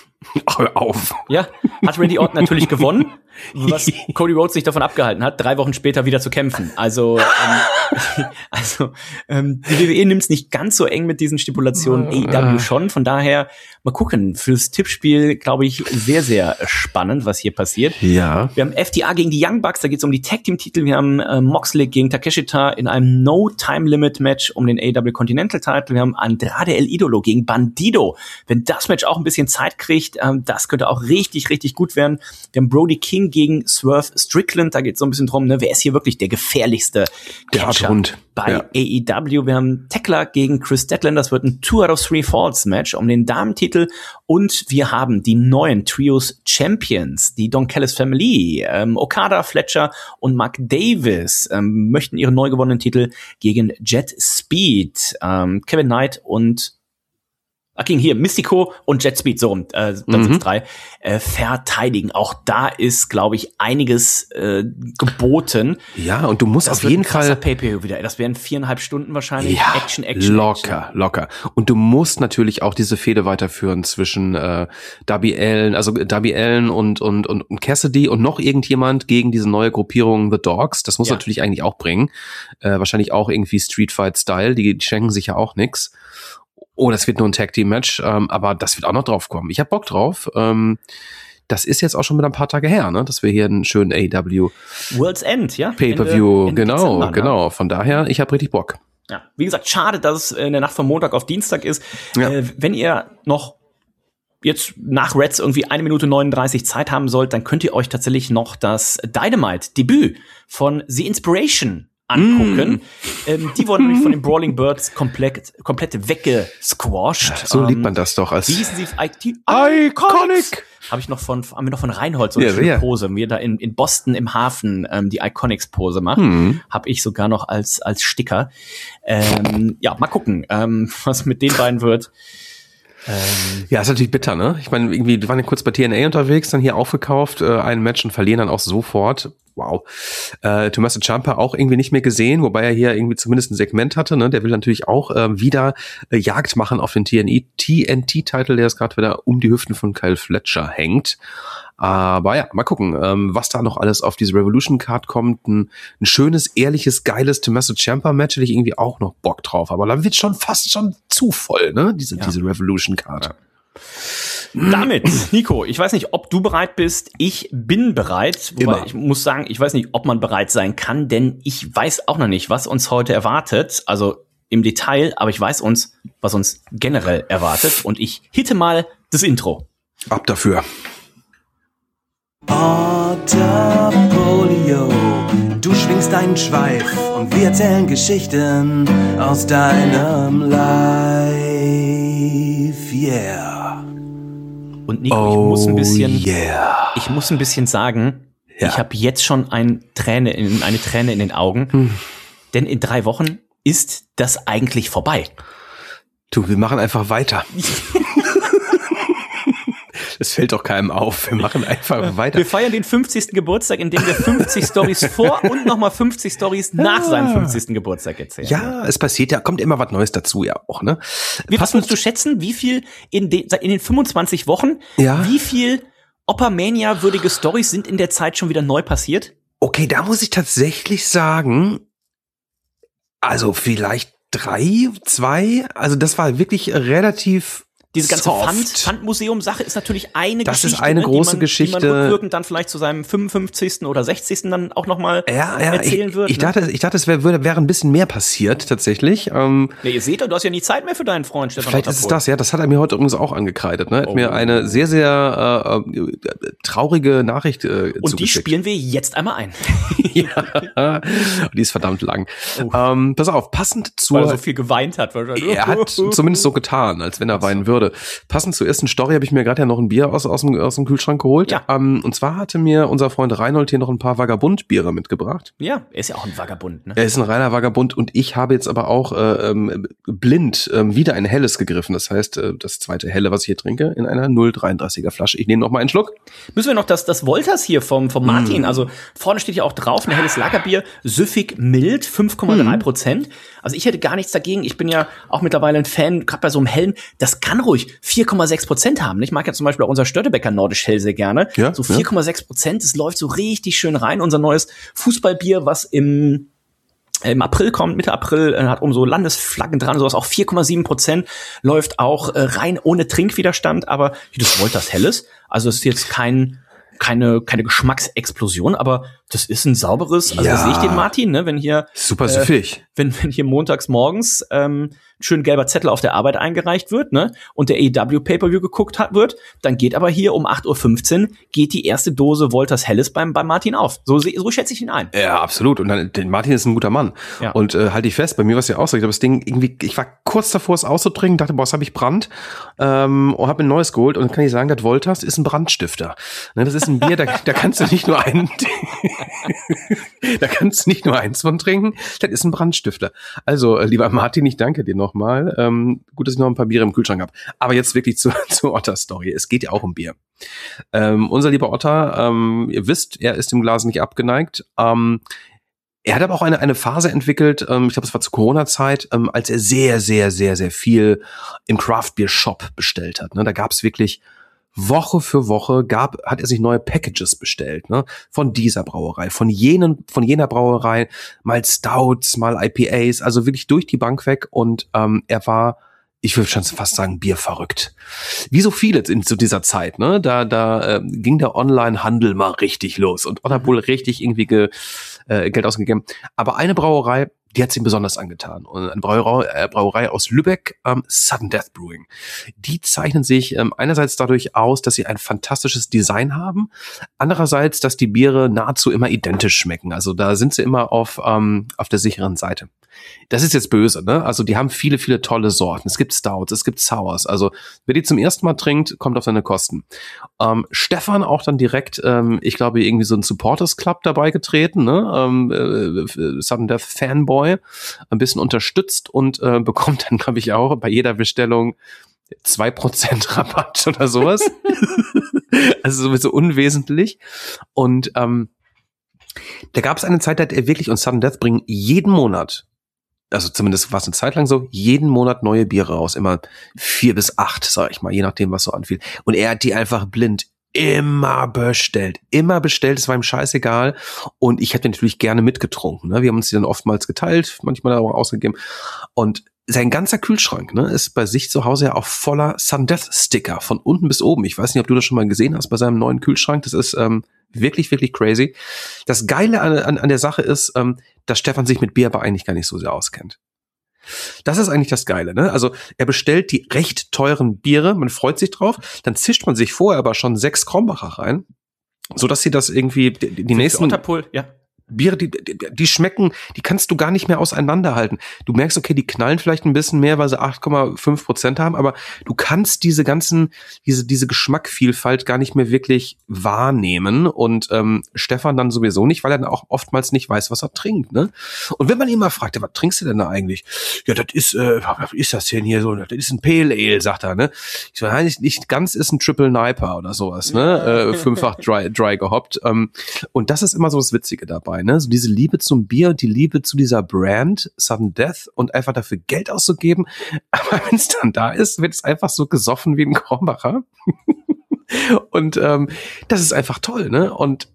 Hör auf. Ja, hat Randy Orton natürlich gewonnen, was Cody Rhodes nicht davon abgehalten hat, drei Wochen später wieder zu kämpfen. Also, ähm, also ähm, die W W E nimmt es nicht ganz so eng mit diesen Stipulationen, A E W schon. Von daher mal gucken. Fürs Tippspiel, glaube ich, sehr, sehr spannend, was hier passiert. Ja. Wir haben F T R gegen die Young Bucks, da geht es um die Tag-Team-Titel. Wir haben äh, Moxley gegen Takeshita in einem No-Time-Limit-Match um den A E W Continental-Title. Wir haben Andrade El Idolo gegen Bandido. Wenn das Match auch ein bisschen Zeit kriegt, ähm, das könnte auch richtig, richtig gut werden. Wir haben Brody King gegen Swerve Strickland. Da geht es so ein bisschen drum, ne, wer ist hier wirklich der gefährlichste Der Catcher Harthund. bei Ja. A E W. Wir haben Tekla gegen Chris Deadland. Das wird ein Two out of Three Falls Match um den Damentitel. Und wir haben die neuen Trios Champions, die Don Callis Family, ähm, Okada, Fletcher und Mark Davis ähm, möchten ihren neu gewonnenen Titel gegen Jet Speed, ähm, Kevin Knight und ach, ging hier, Mystico und Jet Speed, so rum, äh, dann mhm. sind's drei, äh, verteidigen. Auch da ist, glaube ich, einiges äh, geboten. Ja, und du musst das auf jeden Fall Pay-Per-View wieder. Das wären viereinhalb Stunden wahrscheinlich. Ja, Action, Action, locker, Action. locker. Und du musst natürlich auch diese Fehde weiterführen zwischen äh, Darby Allin, also Darby Allin und, und und und Cassidy und noch irgendjemand gegen diese neue Gruppierung The Dogs. Das muss ja. natürlich eigentlich auch bringen. Äh, wahrscheinlich auch irgendwie Street Fight Style. Die, die schenken sich ja auch nix. Oh, das wird nur ein Tag-Team-Match, ähm, aber das wird auch noch drauf kommen. Ich hab Bock drauf. Ähm, das ist jetzt auch schon wieder ein paar Tage her, ne, dass wir hier einen schönen A E W World's End, ja? Pay-Per-View, Ende, Ende genau, Dezember, ne? genau. Von daher, ich hab richtig Bock. Ja, wie gesagt, schade, dass es in der Nacht von Montag auf Dienstag ist. Ja. Äh, wenn ihr noch jetzt nach Reds irgendwie eine Minute neununddreißig Zeit haben sollt, dann könnt ihr euch tatsächlich noch das Dynamite-Debüt von The Inspiration angucken. Mm. Ähm, die wurden nämlich von den Brawling Birds komplett, komplett weggesquashed. So ähm, liebt man das doch als wie hießen sie? I- Iconic! Habe ich noch von, haben wir noch von Reinhold so eine ja, schöne ja. Pose. Wir da in, in Boston im Hafen ähm, die Iconics-Pose macht. Hm. Habe ich sogar noch als, als Sticker. Ähm, ja, mal gucken, ähm, was mit den beiden wird. Ähm, ja, ist natürlich bitter, ne? Ich meine, irgendwie, die waren ja kurz bei T N A unterwegs, dann hier aufgekauft, äh, ein Match und verlieren dann auch sofort. Wow. Äh, Tommaso Ciampa auch irgendwie nicht mehr gesehen, wobei er hier irgendwie zumindest ein Segment hatte, ne? Der will natürlich auch äh, wieder äh, Jagd machen auf den T N T-Titel, der jetzt gerade wieder um die Hüften von Kyle Fletcher hängt. Aber ja, mal gucken, ähm, was da noch alles auf diese Revolution-Card kommt. Ein, ein schönes, ehrliches, geiles Tommaso Ciampa-Match hätte ich irgendwie auch noch Bock drauf. Aber dann wird schon fast schon zu voll, ne? Diese, ja. diese Revolution-Card. Ja. Damit, Nico, ich weiß nicht, ob du bereit bist. Ich bin bereit. Wobei Immer. Ich muss sagen, ich weiß nicht, ob man bereit sein kann, denn ich weiß auch noch nicht, was uns heute erwartet. Also im Detail, aber ich weiß uns, was uns generell erwartet. Und ich hitte mal das Intro. Ab dafür. Portfolio, du schwingst deinen Schweif und wir erzählen Geschichten aus deinem Life, yeah. Und Nico, oh, ich muss ein bisschen, yeah. ich muss ein bisschen sagen, ja. ich habe jetzt schon ein Träne in, eine Träne in den Augen, hm. denn in drei Wochen ist das eigentlich vorbei. Du, wir machen einfach weiter. Es fällt doch keinem auf. Wir machen einfach weiter. Wir feiern den fünfzigsten Geburtstag, indem wir fünfzig Stories vor und nochmal fünfzig Stories nach seinem fünfzigsten Geburtstag erzählen. Ja, es passiert ja, kommt immer was Neues dazu, ja auch, ne? Wie was würdest du schätzen, wie viel in den, in den fünfundzwanzig Wochen, ja. wie viel Oppermania-würdige Stories sind in der Zeit schon wieder neu passiert? Okay, da muss ich tatsächlich sagen, also vielleicht drei, zwei, also das war wirklich relativ Diese ganze soft. Pfand, Pfandmuseum-Sache ist natürlich eine das Geschichte. Das ist eine ne, große die man, Geschichte. Die man rückwirkend dann vielleicht zu seinem fünfundfünfzigsten oder sechzigsten dann auch nochmal ja, ja, erzählen ich, wird. Ich ne? dachte, ich dachte, es wäre wäre ein bisschen mehr passiert, tatsächlich. Ähm, ja, ihr seht doch, du hast ja nie Zeit mehr für deinen Freund, Stefan Vielleicht ist es das, ja. Das hat er mir heute übrigens auch angekreidet. Ne? Er hat oh. mir eine sehr, sehr äh, äh, traurige Nachricht äh, Und zugeschickt. die spielen wir jetzt einmal ein. Ja, die ist verdammt lang. Oh. Ähm, pass auf, passend zur... Weil er so viel geweint hat. Wahrscheinlich. Er hat zumindest so getan, als wenn er weinen würde. Passend zur ersten Story habe ich mir gerade ja noch ein Bier aus, aus, dem, aus dem Kühlschrank geholt. Ja. Ähm, und zwar hatte mir unser Freund Reinhold hier noch ein paar Vagabund-Biere mitgebracht. Ja, er ist ja auch ein Vagabund. Ne? Er ist ein reiner Vagabund und ich habe jetzt aber auch äh, ähm, blind ähm, wieder ein helles gegriffen. Das heißt, äh, das zweite helle, was ich hier trinke, in einer null Komma dreiunddreißiger Flasche. Ich nehme noch mal einen Schluck. Müssen wir noch das, das Wolters hier vom, vom Martin, mm. also vorne steht ja auch drauf, ein helles Lagerbier, süffig mild, fünf Komma drei Prozent. Mm. Also ich hätte gar nichts dagegen. Ich bin ja auch mittlerweile ein Fan, gerade bei so einem hellen, das kann ruhig vier Komma sechs Prozent haben. Ich mag ja zum Beispiel auch unser Störtebecker Nordisch Hell sehr gerne. Ja, so vier Komma sechs Prozent, es läuft so richtig schön rein. Unser neues Fußballbier, was im im April kommt, Mitte April, äh, hat oben so Landesflaggen dran, sowas auch vier Komma sieben Prozent, läuft auch äh, rein ohne Trinkwiderstand, aber das Wolters Helles, also es ist jetzt kein keine keine Geschmacksexplosion, aber das ist ein sauberes, also ja. da sehe ich den Martin, ne, wenn hier super süffig, äh, wenn wenn hier montags morgens ähm, schön gelber Zettel auf der Arbeit eingereicht wird, ne, und der A E W Pay-Per-View geguckt hat wird, dann geht aber hier um acht Uhr fünfzehn geht die erste Dose Wolters Helles beim beim Martin auf. So so schätze ich ihn ein. Ja, absolut. Und dann, den Martin ist ein guter Mann. Ja. Und äh, halte ich fest, bei mir war es ja auch so, ich habe das Ding irgendwie, ich war kurz davor, es auszutrinken, dachte, boah, was habe ich Brand, ähm, und habe ein neues geholt und dann kann ich sagen, das Wolters ist ein Brandstifter. Ne, das ist ein Bier, da, da kannst du nicht nur einen, da kannst du nicht nur eins von trinken, das ist ein Brandstifter. Also, äh, lieber Martin, ich danke dir noch nochmal. Ähm, gut, dass ich noch ein paar Biere im Kühlschrank habe. Aber jetzt wirklich zu, zur Otter-Story. Es geht ja auch um Bier. Ähm, unser lieber Otter, ähm, ihr wisst, er ist dem Glas nicht abgeneigt. Ähm, er hat aber auch eine, eine Phase entwickelt, ähm, ich glaube, es war zur Corona-Zeit, ähm, als er sehr, sehr, sehr, sehr viel im Craft-Beer-Shop bestellt hat. Ne? Da gab es wirklich Woche für Woche gab, hat er sich neue Packages bestellt, ne? Von dieser Brauerei, von jenen, von jener Brauerei, mal Stouts, mal I P As, also wirklich durch die Bank weg und ähm, er war, ich würde schon fast sagen, bierverrückt. Wie so viele in zu dieser Zeit, ne? Da, da äh, ging der Online-Handel mal richtig los und Otter wohl richtig irgendwie ge, äh, Geld ausgegeben. Aber eine Brauerei, die hat es ihm besonders angetan. Und eine Brauerei, äh, Brauerei aus Lübeck, ähm, Sudden Death Brewing. Die zeichnen sich ähm, einerseits dadurch aus, dass sie ein fantastisches Design haben, andererseits, dass die Biere nahezu immer identisch schmecken. Also da sind sie immer auf, ähm, auf der sicheren Seite. Das ist jetzt böse, ne? Also die haben viele, viele tolle Sorten. Es gibt Stouts, es gibt Sours. Also wer die zum ersten Mal trinkt, kommt auf seine Kosten. Ähm, Stefan auch dann direkt, ähm, ich glaube, irgendwie so ein Supporters Club dabei getreten, ne? Ähm, äh, Sudden Death Fanboy, ein bisschen unterstützt und äh, bekommt dann, glaube ich, auch bei jeder Bestellung zwei Prozent Rabatt oder sowas. Also sowieso unwesentlich. Und ähm, da gab es eine Zeit, da hat er wirklich, und Sudden Death bringen jeden Monat, also zumindest war es eine Zeit lang so, jeden Monat neue Biere raus. Immer vier bis acht, sag ich mal, je nachdem, was so anfiel. Und er hat die einfach blind immer bestellt. Immer bestellt, es war ihm scheißegal. Und ich hätte natürlich gerne mitgetrunken. Ne? Wir haben uns die dann oftmals geteilt, manchmal auch ausgegeben. Und sein ganzer Kühlschrank, ne, ist bei sich zu Hause ja auch voller Sudden Death Sticker, von unten bis oben. Ich weiß nicht, ob du das schon mal gesehen hast bei seinem neuen Kühlschrank. Das ist ähm, wirklich, wirklich crazy. Das Geile an, an, an der Sache ist, ähm, dass Stefan sich mit Bier aber eigentlich gar nicht so sehr auskennt. Das ist eigentlich das Geile, ne? Also er bestellt die recht teuren Biere, man freut sich drauf, dann zischt man sich vorher aber schon sechs Krombacher rein, so dass sie das irgendwie die, die nächsten Otterpohl, ja. Biere, die, die, die schmecken, die kannst du gar nicht mehr auseinanderhalten. Du merkst, okay, die knallen vielleicht ein bisschen mehr, weil sie acht Komma fünf Prozent haben, aber du kannst diese ganzen, diese diese Geschmackvielfalt gar nicht mehr wirklich wahrnehmen und ähm, Stefan dann sowieso nicht, weil er dann auch oftmals nicht weiß, was er trinkt, ne? Und wenn man ihn mal fragt, ja, was trinkst du denn da eigentlich? Ja, das ist, äh, was ist das denn hier so? Das ist ein Pale Ale, sagt er, ne? Ich so, nein, nicht ganz, ist ein Triple Niper oder sowas, ne? Äh, fünffach dry, dry gehoppt. Ähm, und das ist immer so das Witzige dabei. Ne? So diese Liebe zum Bier, die Liebe zu dieser Brand, Sudden Death und einfach dafür Geld auszugeben. Aber wenn es dann da ist, wird es einfach so gesoffen wie ein Krombacher. Und ähm, das ist einfach toll, ne? Und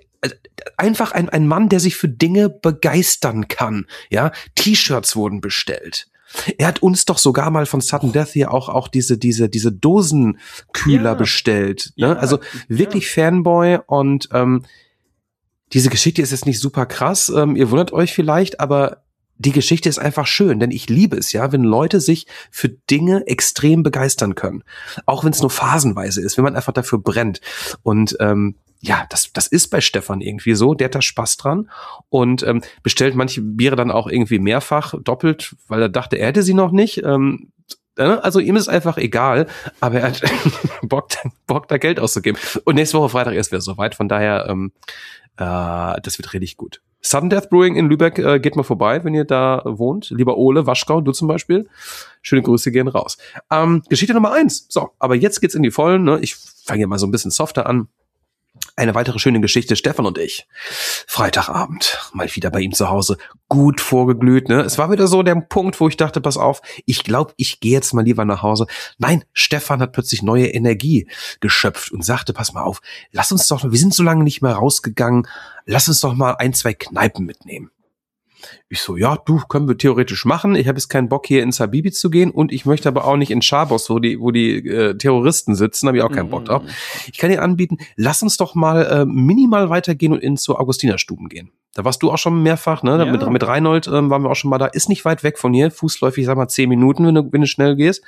einfach ein, ein Mann, der sich für Dinge begeistern kann. Ja, T-Shirts wurden bestellt. Er hat uns doch sogar mal von Sudden Death hier auch auch diese diese diese Dosenkühler ja. bestellt. Ne? Ja, also wirklich ja. Fanboy und ähm, diese Geschichte ist jetzt nicht super krass, ähm, ihr wundert euch vielleicht, aber die Geschichte ist einfach schön, denn ich liebe es, ja, wenn Leute sich für Dinge extrem begeistern können. Auch wenn es nur phasenweise ist, wenn man einfach dafür brennt. Und ähm, ja, das das ist bei Stefan irgendwie so, der hat da Spaß dran und ähm, bestellt manche Biere dann auch irgendwie mehrfach, doppelt, weil er dachte, er hätte sie noch nicht. Ähm, Also ihm ist es einfach egal, aber er hat Bock, Bock, da Geld auszugeben. Und nächste Woche Freitag ist wieder soweit, von daher, ähm, äh, das wird richtig gut. Sudden Death Brewing in Lübeck, äh, geht mal vorbei, wenn ihr da wohnt. Lieber Ole, Waschgau, du zum Beispiel. Schöne Grüße gehen raus. Ähm, Geschichte Nummer eins. So, aber jetzt geht's in die Vollen. Ne? Ich fange ja mal so ein bisschen softer an. Eine weitere schöne Geschichte, Stefan und ich. Freitagabend, mal wieder bei ihm zu Hause, gut vorgeglüht, ne? Es war wieder so der Punkt, wo ich dachte, pass auf, ich glaube, ich gehe jetzt mal lieber nach Hause. Nein, Stefan hat plötzlich neue Energie geschöpft und sagte, pass mal auf, lass uns doch, wir sind so lange nicht mehr rausgegangen, lass uns doch mal ein, zwei Kneipen mitnehmen. Ich so, ja, du, können wir theoretisch machen. Ich habe jetzt keinen Bock, hier ins Habibi zu gehen und ich möchte aber auch nicht in Schabos, wo die wo die äh, Terroristen sitzen, habe ich auch keinen Bock drauf. Ich kann dir anbieten, lass uns doch mal äh, minimal weitergehen und in zur Augustinerstuben gehen. Da warst du auch schon mehrfach, ne? Ja. Mit, mit Reinhold ähm, waren wir auch schon mal da. Ist nicht weit weg von hier, fußläufig, sag mal, zehn Minuten, wenn du, wenn du schnell gehst.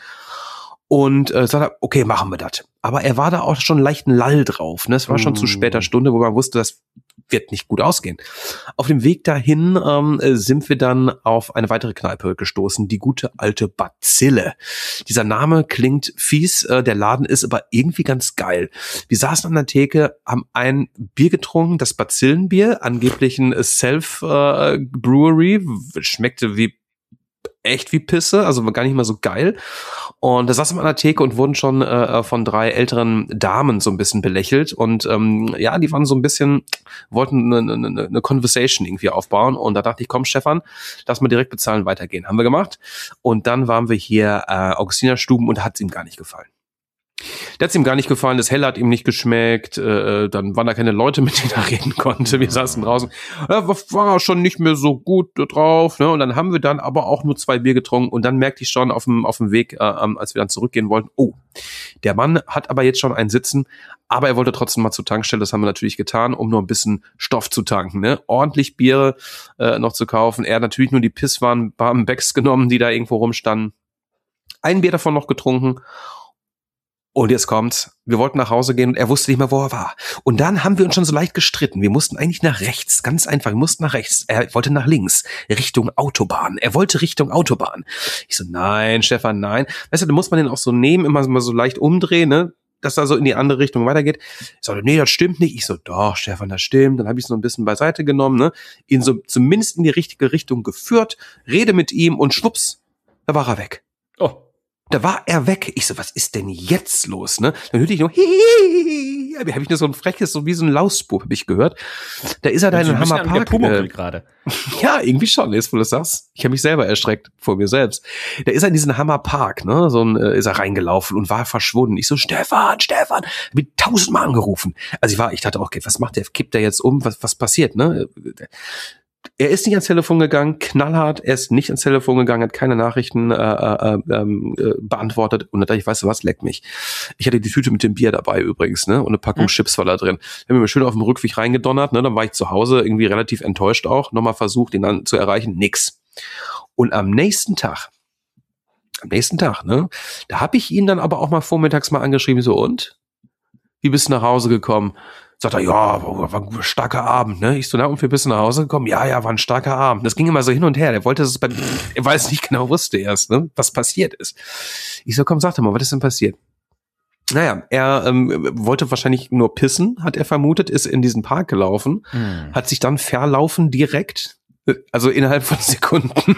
Und äh, sagt er, okay, machen wir das. Aber er war da auch schon leicht ein Lall drauf. Ne? Es war schon mm. zu später Stunde, wo man wusste, das wird nicht gut ausgehen. Auf dem Weg dahin ähm, sind wir dann auf eine weitere Kneipe gestoßen, die gute alte Bazille. Dieser Name klingt fies, äh, der Laden ist aber irgendwie ganz geil. Wir saßen an der Theke, haben ein Bier getrunken, das Bazillenbier, angeblich ein Self-Brewery, äh, schmeckte wie echt wie Pisse, also war gar nicht mal so geil. Und da saßen wir an der Theke und wurden schon äh, von drei älteren Damen so ein bisschen belächelt. Und ähm, ja, die waren so ein bisschen, wollten eine, eine, eine Conversation irgendwie aufbauen. Und da dachte ich, komm Stefan, lass mal direkt bezahlen, weitergehen. Haben wir gemacht. Und dann waren wir hier äh, Augustinerstuben und da hat es ihm gar nicht gefallen. Der hat es ihm gar nicht gefallen, das Helle hat ihm nicht geschmeckt, äh, dann waren da keine Leute, mit denen er reden konnte, wir saßen draußen, ja, war er schon nicht mehr so gut drauf, ne? Und dann haben wir dann aber auch nur zwei Bier getrunken und dann merkte ich schon auf dem auf dem Weg, äh, als wir dann zurückgehen wollten, oh, der Mann hat aber jetzt schon einen Sitzen, aber er wollte trotzdem mal zur Tankstelle, das haben wir natürlich getan, um nur ein bisschen Stoff zu tanken, ne? Ordentlich Biere äh, noch zu kaufen, er hat natürlich nur die pisswarmen Becks genommen, die da irgendwo rumstanden, ein Bier davon noch getrunken. Und jetzt kommt's, wir wollten nach Hause gehen und er wusste nicht mehr, wo er war. Und dann haben wir uns schon so leicht gestritten. Wir mussten eigentlich nach rechts, ganz einfach, wir mussten nach rechts. Er wollte nach links, Richtung Autobahn. Er wollte Richtung Autobahn. Ich so, nein, Stefan, nein. Weißt du, da muss man den auch so nehmen, immer, immer so leicht umdrehen, ne, dass er so in die andere Richtung weitergeht. Ich so, nee, das stimmt nicht. Ich so, doch, Stefan, das stimmt. Dann habe ich es so ein bisschen beiseite genommen, ne, ihn so zumindest in die richtige Richtung geführt, rede mit ihm und schwupps, da war er weg. Oh. Da war er weg. Ich so, was ist denn jetzt los, ne? Dann hörte ich nur, hihihi. Habe ich nur so ein freches, so wie so ein Lausbub, habe ich gehört. Da ist er da in den Hammerpark. Äh, gerade. Ja, irgendwie schon, jetzt wo du das sagst. Ich habe mich selber erschreckt vor mir selbst. Da ist er in diesen Hammerpark, ne? So ein, äh, ist er reingelaufen und war verschwunden. Ich so, Stefan, Stefan, hab ihn tausendmal angerufen. Also ich war, ich dachte auch, okay, was macht der? Kippt der jetzt um? Was, was passiert, ne? Er ist nicht ans Telefon gegangen, knallhart, er ist nicht ans Telefon gegangen, hat keine Nachrichten äh, äh, äh, beantwortet und da dachte ich, weißt du was, leck mich. Ich hatte die Tüte mit dem Bier dabei übrigens, ne, und eine Packung hm. Chips war da drin. Wir haben mir schön auf dem Rückweg reingedonnert, ne, dann war ich zu Hause irgendwie relativ enttäuscht auch, nochmal versucht, ihn dann zu erreichen, nix. Und am nächsten Tag, am nächsten Tag, ne, da habe ich ihn dann aber auch mal vormittags mal angeschrieben, so und? Wie bist du nach Hause gekommen? Sagt er, ja, war ein starker Abend, ne? Ich so, na, und wir bist du nach Hause gekommen? Ja, ja, war ein starker Abend. Das ging immer so hin und her. Der wollte es, er weiß nicht genau, wusste erst, ne, was passiert ist. Ich so, komm, sag doch mal, was ist denn passiert? Naja, er ähm, wollte wahrscheinlich nur pissen, hat er vermutet, ist in diesen Park gelaufen, hm. hat sich dann verlaufen direkt, also innerhalb von Sekunden.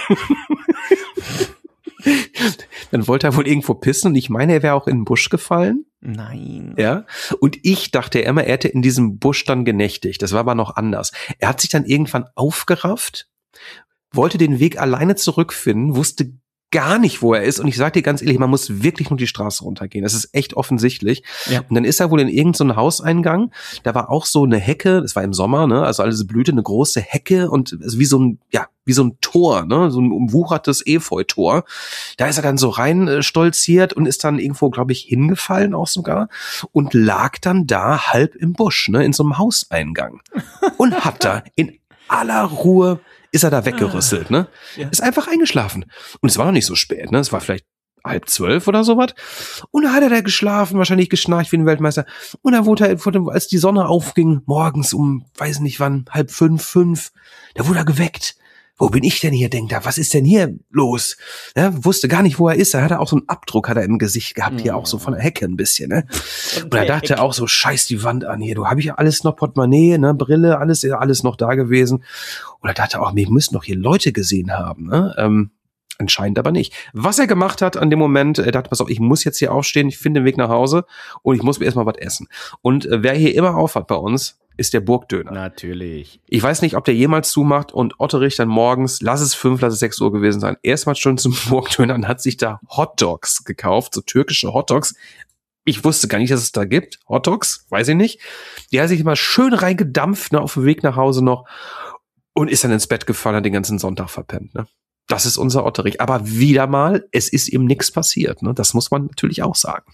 Dann wollte er wohl irgendwo pissen und ich meine, er wäre auch in den Busch gefallen. Nein. Ja. Und ich dachte immer, er hätte in diesem Busch dann genächtigt. Das war aber noch anders. Er hat sich dann irgendwann aufgerafft, wollte den Weg alleine zurückfinden, wusste gar nicht, wo er ist. Und ich sag dir ganz ehrlich, man muss wirklich nur die Straße runtergehen. Das ist echt offensichtlich. Ja. Und dann ist er wohl in irgendeinen so Hauseingang. Da war auch so eine Hecke, das war im Sommer, ne, also alles Blüte, eine große Hecke und wie so ein, ja, wie so ein Tor, ne, so ein umwuchertes Efeu-Tor. Da ist er dann so rein äh, stolziert und ist dann irgendwo, glaube ich, hingefallen auch sogar und lag dann da halb im Busch, ne, in so einem Hauseingang. Und hat da in aller Ruhe ist er da weggerüsselt, ne? Ja. Ist einfach eingeschlafen. Und es war noch nicht so spät, ne? Es war vielleicht halb zwölf oder sowas. Und da hat er da geschlafen, wahrscheinlich geschnarcht wie ein Weltmeister. Und dann wurde er, als die Sonne aufging, morgens um, weiß nicht wann, halb fünf, fünf, da wurde er geweckt. Wo bin ich denn hier, denkt er, was ist denn hier los? Ja, wusste gar nicht, wo er ist. Da hat er auch so einen Abdruck, hat er im Gesicht gehabt, hier auch so von der Hecke ein bisschen, ne? Und da dachte er auch so, scheiß die Wand an hier, du, hab ich ja alles noch, Portemonnaie, ne, Brille, alles, alles noch da gewesen. Und da dachte er auch, wir müssen doch hier Leute gesehen haben, ne? Ähm, anscheinend aber nicht. Was er gemacht hat an dem Moment, er dachte, pass auf, ich muss jetzt hier aufstehen, ich finde den Weg nach Hause und ich muss mir erstmal was essen. Und äh, wer hier immer aufhat bei uns, ist der Burgdöner. Natürlich. Ich weiß nicht, ob der jemals zumacht und Otterich dann morgens, lass es fünf, lass es sechs Uhr gewesen sein, erstmal schon zum Burgdöner und hat sich da Hotdogs gekauft, so türkische Hotdogs. Ich wusste gar nicht, dass es da gibt. Hotdogs, weiß ich nicht. Die hat sich mal schön reingedampft, ne, auf dem Weg nach Hause noch und ist dann ins Bett gefallen, hat den ganzen Sonntag verpennt, ne. Das ist unser Otterich. Aber wieder mal, es ist ihm nichts passiert, ne. Das muss man natürlich auch sagen.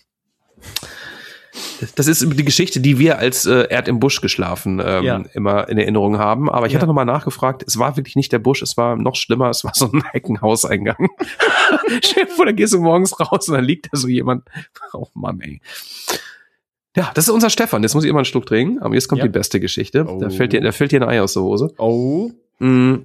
Das ist die Geschichte, die wir als äh, er hat im Busch geschlafen ähm, ja. immer in Erinnerung haben. Aber ich ja. hatte nochmal nachgefragt, es war wirklich nicht der Busch, es war noch schlimmer, es war so ein Heckenhauseingang. Stell dir vor, da gehst du morgens raus und dann liegt da so jemand. Oh Mann, ey. Ja, das ist unser Stefan. Jetzt muss ich immer einen Schluck trinken. Aber jetzt kommt ja. die beste Geschichte. Oh. Da fällt dir, da fällt dir ein Ei aus der Hose. Oh. Mm.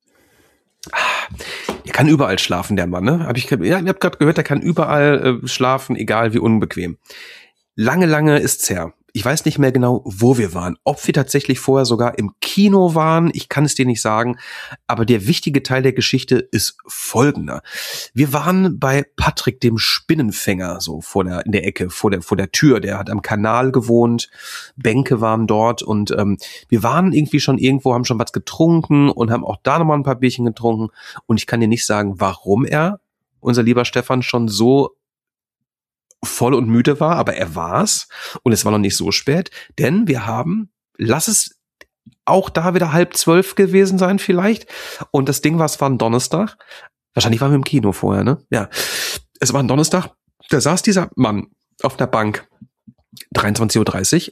Der kann überall schlafen, der Mann, ne? Hab ich, ja, ich hab gerade gehört, der kann überall äh, schlafen, egal wie unbequem. Lange, lange ist's her. ich weiß nicht mehr genau, wo wir waren. Ob wir tatsächlich vorher sogar im Kino waren, ich kann es dir nicht sagen. Aber der wichtige Teil der Geschichte ist folgender. Wir waren bei Patrick, dem Spinnenfänger, so vor der, in der Ecke, vor der, vor der Tür. Der hat am Kanal gewohnt, Bänke waren dort und ähm, wir waren irgendwie schon irgendwo, haben schon was getrunken und haben auch da nochmal ein paar Bierchen getrunken. Und ich kann dir nicht sagen, warum er, unser lieber Stefan, schon so voll und müde war, aber er war's und es war noch nicht so spät, denn wir haben, lass es auch da wieder halb zwölf gewesen sein vielleicht und das Ding war, es war ein Donnerstag, wahrscheinlich waren wir im Kino vorher, ne? Ja, es war ein Donnerstag, da saß dieser Mann auf der Bank, dreiundzwanzig Uhr dreißig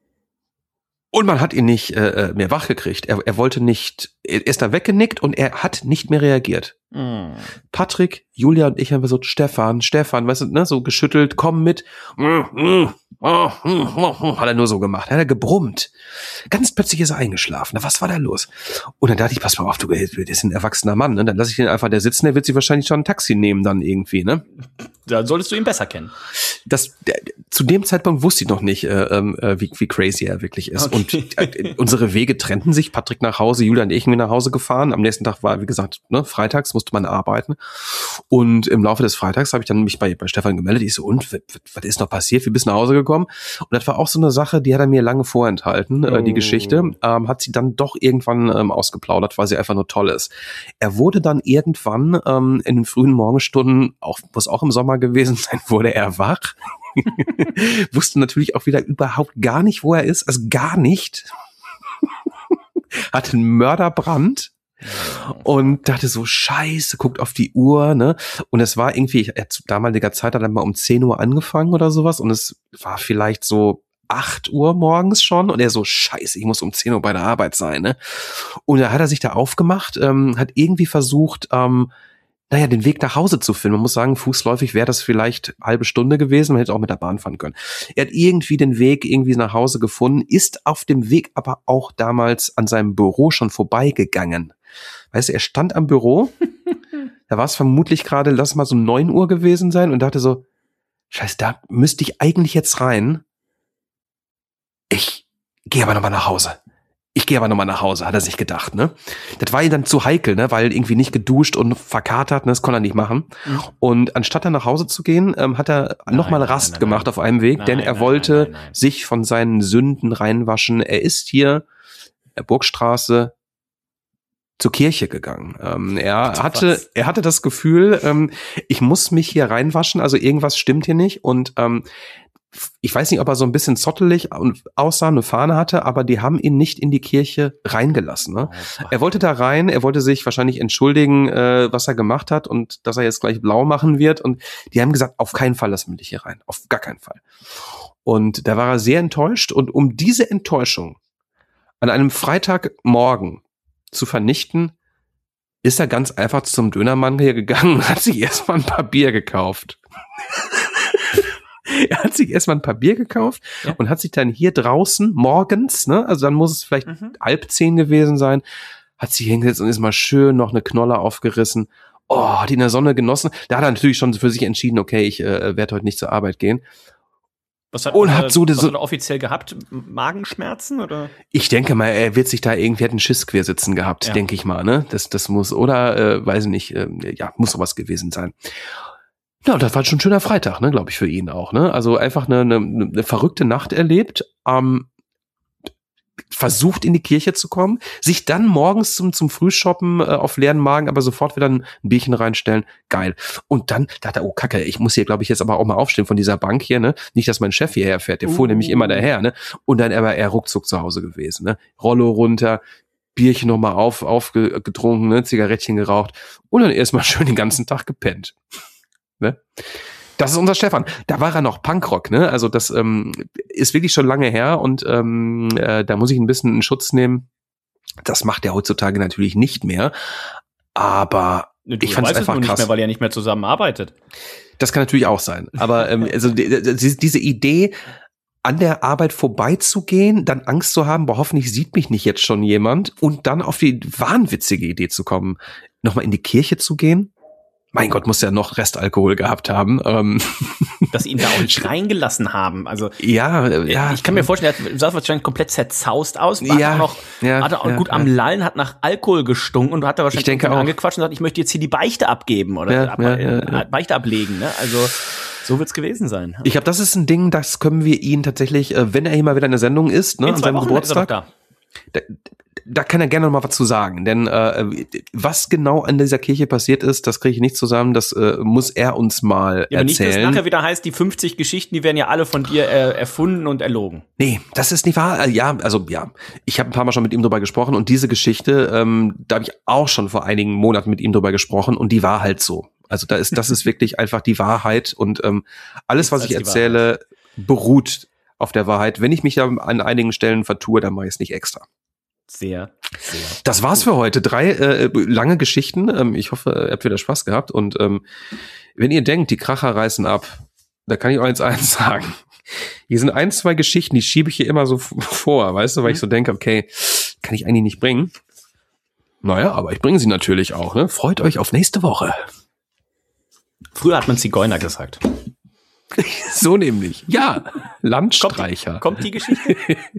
und man hat ihn nicht äh, mehr wach gekriegt, er, er wollte nicht, er ist da weggenickt und er hat nicht mehr reagiert. Mm. Patrick, Julia und ich haben so, Stefan, Stefan, weißt du, ne, so geschüttelt, komm mit. Mm, mm, oh, mm, oh, hat er nur so gemacht, hat er gebrummt. Ganz plötzlich ist er eingeschlafen. Na, was war da los? Und dann dachte ich, pass mal auf, du, der ist ein erwachsener Mann, ne? Dann lasse ich den einfach da sitzen, der wird sich wahrscheinlich schon ein Taxi nehmen dann irgendwie, ne? Da solltest du ihn besser kennen. Das, der, zu dem Zeitpunkt wusste ich noch nicht, äh, äh, wie, wie crazy er wirklich ist. Okay. Und äh, unsere Wege trennten sich. Patrick nach Hause, Julia und ich sind nach Hause gefahren. Am nächsten Tag war, wie gesagt, ne, freitags musste man arbeiten. Und im Laufe des Freitags habe ich dann mich bei, bei Stefan gemeldet. Ich so, und, was, was ist noch passiert? Wie bist du nach Hause gekommen? Und das war auch so eine Sache, die hat er mir lange vorenthalten, oh. äh, die Geschichte. Ähm, hat sie dann doch irgendwann ähm, ausgeplaudert, weil sie einfach nur toll ist. Er wurde dann irgendwann ähm, in den frühen Morgenstunden, auch, muss auch im Sommer gewesen sein, wurde er wach. Wusste natürlich auch wieder überhaupt gar nicht, wo er ist. Also gar nicht. Hatte einen Mörderbrand. Und dachte so, scheiße, guckt auf die Uhr, ne? Und es war irgendwie, ich, zu damaliger Zeit hat er mal um zehn Uhr angefangen oder sowas. Und es war vielleicht so acht Uhr morgens schon. Und er so, scheiße, ich muss um zehn Uhr bei der Arbeit sein, ne? Und da hat er sich da aufgemacht, ähm, hat irgendwie versucht, ähm, naja, den Weg nach Hause zu finden. Man muss sagen, fußläufig wäre das vielleicht eine halbe Stunde gewesen. Man hätte auch mit der Bahn fahren können. Er hat irgendwie den Weg irgendwie nach Hause gefunden, ist auf dem Weg aber auch damals an seinem Büro schon vorbeigegangen. Weißt du, er stand am Büro, da war es vermutlich gerade, lass mal so neun Uhr gewesen sein und dachte so, scheiße, da müsste ich eigentlich jetzt rein. Ich gehe aber nochmal nach Hause. Ich gehe aber nochmal nach Hause, hat er sich gedacht, ne? Das war ihm dann zu heikel, ne? Weil irgendwie nicht geduscht und verkatert, ne? Das konnte er nicht machen. Mhm. Und anstatt dann nach Hause zu gehen, ähm, hat er nochmal Rast nein, nein, gemacht nein. auf einem Weg, nein, denn er nein, wollte nein, nein, nein. sich von seinen Sünden reinwaschen. Er ist hier in der Burgstraße zur Kirche gegangen. Ähm, er Ach, hatte, was? er hatte das Gefühl, ähm, ich muss mich hier reinwaschen, also irgendwas stimmt hier nicht und ähm, ich weiß nicht, ob er so ein bisschen zottelig aussah, eine Fahne hatte, aber die haben ihn nicht in die Kirche reingelassen. Ne? Oh, er wollte da rein, er wollte sich wahrscheinlich entschuldigen, äh, was er gemacht hat und dass er jetzt gleich blau machen wird. Und die haben gesagt, auf keinen Fall lassen wir dich hier rein, auf gar keinen Fall. Und da war er sehr enttäuscht. Und um diese Enttäuschung an einem Freitagmorgen zu vernichten, ist er ganz einfach zum Dönermann hier gegangen und hat sich erstmal ein paar Bier gekauft. Er hat sich erstmal ein paar Bier gekauft ja. und hat sich dann hier draußen morgens, ne, also dann muss es vielleicht mhm. halb zehn gewesen sein, hat sich hingesetzt und ist mal schön noch eine Knolle aufgerissen. Oh, hat ihn in der Sonne genossen. Da hat er natürlich schon für sich entschieden, okay, ich äh, werde heute nicht zur Arbeit gehen. Was hat, und er, hat so was so, hat er offiziell gehabt? Magenschmerzen oder? Ich denke mal, er wird sich da irgendwie, hat einen Schiss quer sitzen gehabt, ja. denke ich mal, ne? Das, das muss, oder, äh, weiß ich nicht, äh, ja, muss sowas gewesen sein. Ja, das war schon ein schöner Freitag, ne, glaube ich, für ihn auch, ne? Also einfach eine, eine, eine verrückte Nacht erlebt, ähm, versucht in die Kirche zu kommen, sich dann morgens zum zum Frühshoppen äh, auf leeren Magen, aber sofort wieder ein Bierchen reinstellen, geil. Und dann dachte er, oh Kacke, ich muss hier, glaube ich, jetzt aber auch mal aufstehen von dieser Bank hier, ne? Nicht, dass mein Chef hierher fährt, der uh. fuhr nämlich immer daher, ne? Und dann aber er ruckzuck zu Hause gewesen, ne? Rollo runter, Bierchen nochmal auf, aufgetrunken, ne? Zigarettchen geraucht und dann erstmal schön den ganzen Tag gepennt. Ne? Das ist unser Stefan. Da war er noch Punkrock, ne? Also das ähm, ist wirklich schon lange her und ähm, äh, da muss ich ein bisschen in Schutz nehmen. Das macht er heutzutage natürlich nicht mehr. Aber du, ich fand es einfach nur krass. Nicht mehr, weil er nicht mehr zusammenarbeitet. Das kann natürlich auch sein. Aber ähm, also die, die, diese Idee, an der Arbeit vorbeizugehen, dann Angst zu haben, boah, hoffentlich sieht mich nicht jetzt schon jemand und dann auf die wahnwitzige Idee zu kommen, nochmal in die Kirche zu gehen. mein Gott, muss ja noch Restalkohol gehabt haben. Ähm. Dass sie ihn da auch nicht reingelassen haben. Also ja, ja. Ich kann mir vorstellen, er sah wahrscheinlich komplett zerzaust aus. War ja, auch noch, ja, hat er auch ja, gut ja. am Lallen, hat nach Alkohol gestunken und hat da wahrscheinlich ich denke auch angequatscht und gesagt, ich möchte jetzt hier die Beichte abgeben oder ja, ab, ja, ja, ja. Beichte ablegen. Ne? Also so wird's gewesen sein. Ich glaube, das ist ein Ding, das können wir ihn tatsächlich, wenn er hier mal wieder in der Sendung ist, ne, in an zwei seinem Wochen Geburtstag. ist er doch da. Da, da kann er gerne noch mal was zu sagen, denn äh, was genau an dieser Kirche passiert ist, das kriege ich nicht zusammen, das äh, muss er uns mal ja, aber nicht, dass erzählen. nachher wieder heißt, die fünfzig Geschichten, die werden ja alle von dir äh, erfunden und erlogen. Nee, das ist nicht wahr. Ja, also ja, ich habe ein paar Mal schon mit ihm drüber gesprochen und diese Geschichte, ähm, da habe ich auch schon vor einigen Monaten mit ihm drüber gesprochen und die war halt so. Also da ist, das ist wirklich einfach die Wahrheit und ähm, alles, was ich erzähle, beruht auf der Wahrheit. Wenn ich mich da an einigen Stellen vertue, dann mache ich es nicht extra. Sehr, sehr. Das war's für heute. Drei äh, lange Geschichten. Ähm, ich hoffe, ihr habt wieder Spaß gehabt. Und ähm, wenn ihr denkt, die Kracher reißen ab, da kann ich euch eins sagen. Hier sind ein, zwei Geschichten, die schiebe ich hier immer so f- vor, weißt du, weil ich so denke, okay, kann ich eigentlich nicht bringen. Naja, aber ich bringe sie natürlich auch. Ne? Freut euch auf nächste Woche. Früher hat man Zigeuner gesagt. So nämlich. Ja, Landstreicher. Kommt, kommt die Geschichte?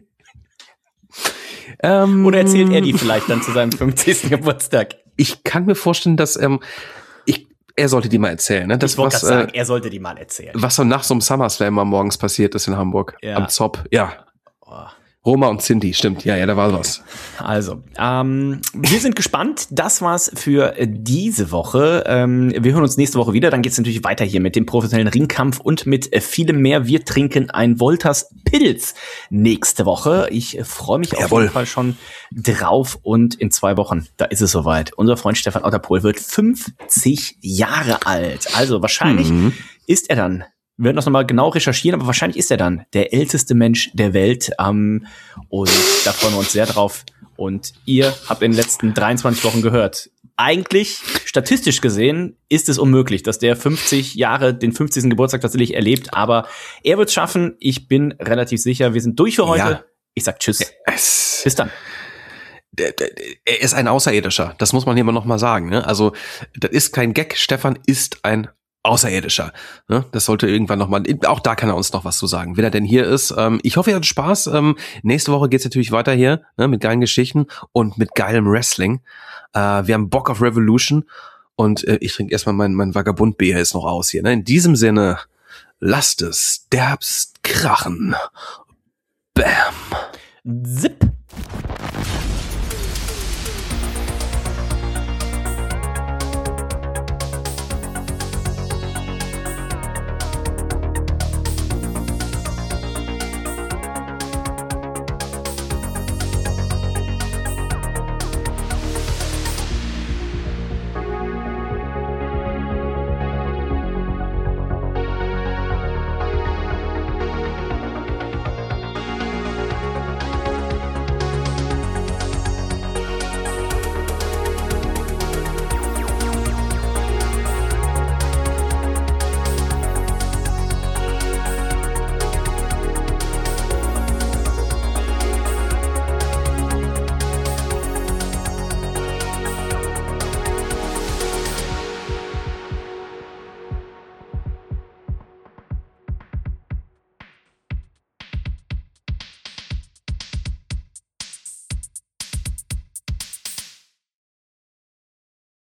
ähm, Oder erzählt er die vielleicht dann zu seinem fünfzigsten Geburtstag? Ich kann mir vorstellen, dass ähm, ich, er sollte die mal erzählen. Ne? Das, ich wollte was, gerade sagen, äh, er sollte die mal erzählen. was so nach so einem Summer Slam mal morgens passiert ist in Hamburg. Ja. Am Zopp. Ja. Roma und Cindy, stimmt. Ja, ja, da war was. Also, ähm, wir sind gespannt. Das war's für diese Woche. Ähm, wir hören uns nächste Woche wieder. Dann geht's natürlich weiter hier mit dem professionellen Ringkampf und mit äh, vielem mehr. Wir trinken ein Wolters Pilz nächste Woche. Ich äh, freue mich auf Jawohl. jeden Fall schon drauf. Und in zwei Wochen, da ist es soweit. Unser Freund Stefan Otterpohl wird fünfzig Jahre alt. Also wahrscheinlich Mhm. ist er dann, wir werden das nochmal genau recherchieren, aber wahrscheinlich ist er dann der älteste Mensch der Welt. Ähm, und da freuen wir uns sehr drauf. Und ihr habt in den letzten dreiundzwanzig Wochen gehört, eigentlich, statistisch gesehen, ist es unmöglich, dass der fünfzig Jahre, den fünfzigsten Geburtstag tatsächlich erlebt. Aber er wird es schaffen. Ich bin relativ sicher. Wir sind durch für heute. Ja. Ich sag Tschüss. Es, Bis dann. der, der, er ist ein Außerirdischer. Das muss man hier mal noch mal sagen. Ne? Also, das ist kein Gag. Stefan ist ein Außerirdischer. Ne? Das sollte irgendwann noch mal, auch da kann er uns noch was zu sagen, wenn er denn hier ist. Ähm, ich hoffe, ihr hattet Spaß. Ähm, nächste Woche geht's natürlich weiter hier, ne? Mit geilen Geschichten und mit geilem Wrestling. Äh, wir haben Bock auf Revolution und äh, ich trinke erstmal mein, mein Vagabund-Bier jetzt noch aus hier. Ne? In diesem Sinne, lasst es derbst krachen. Bam. Zip.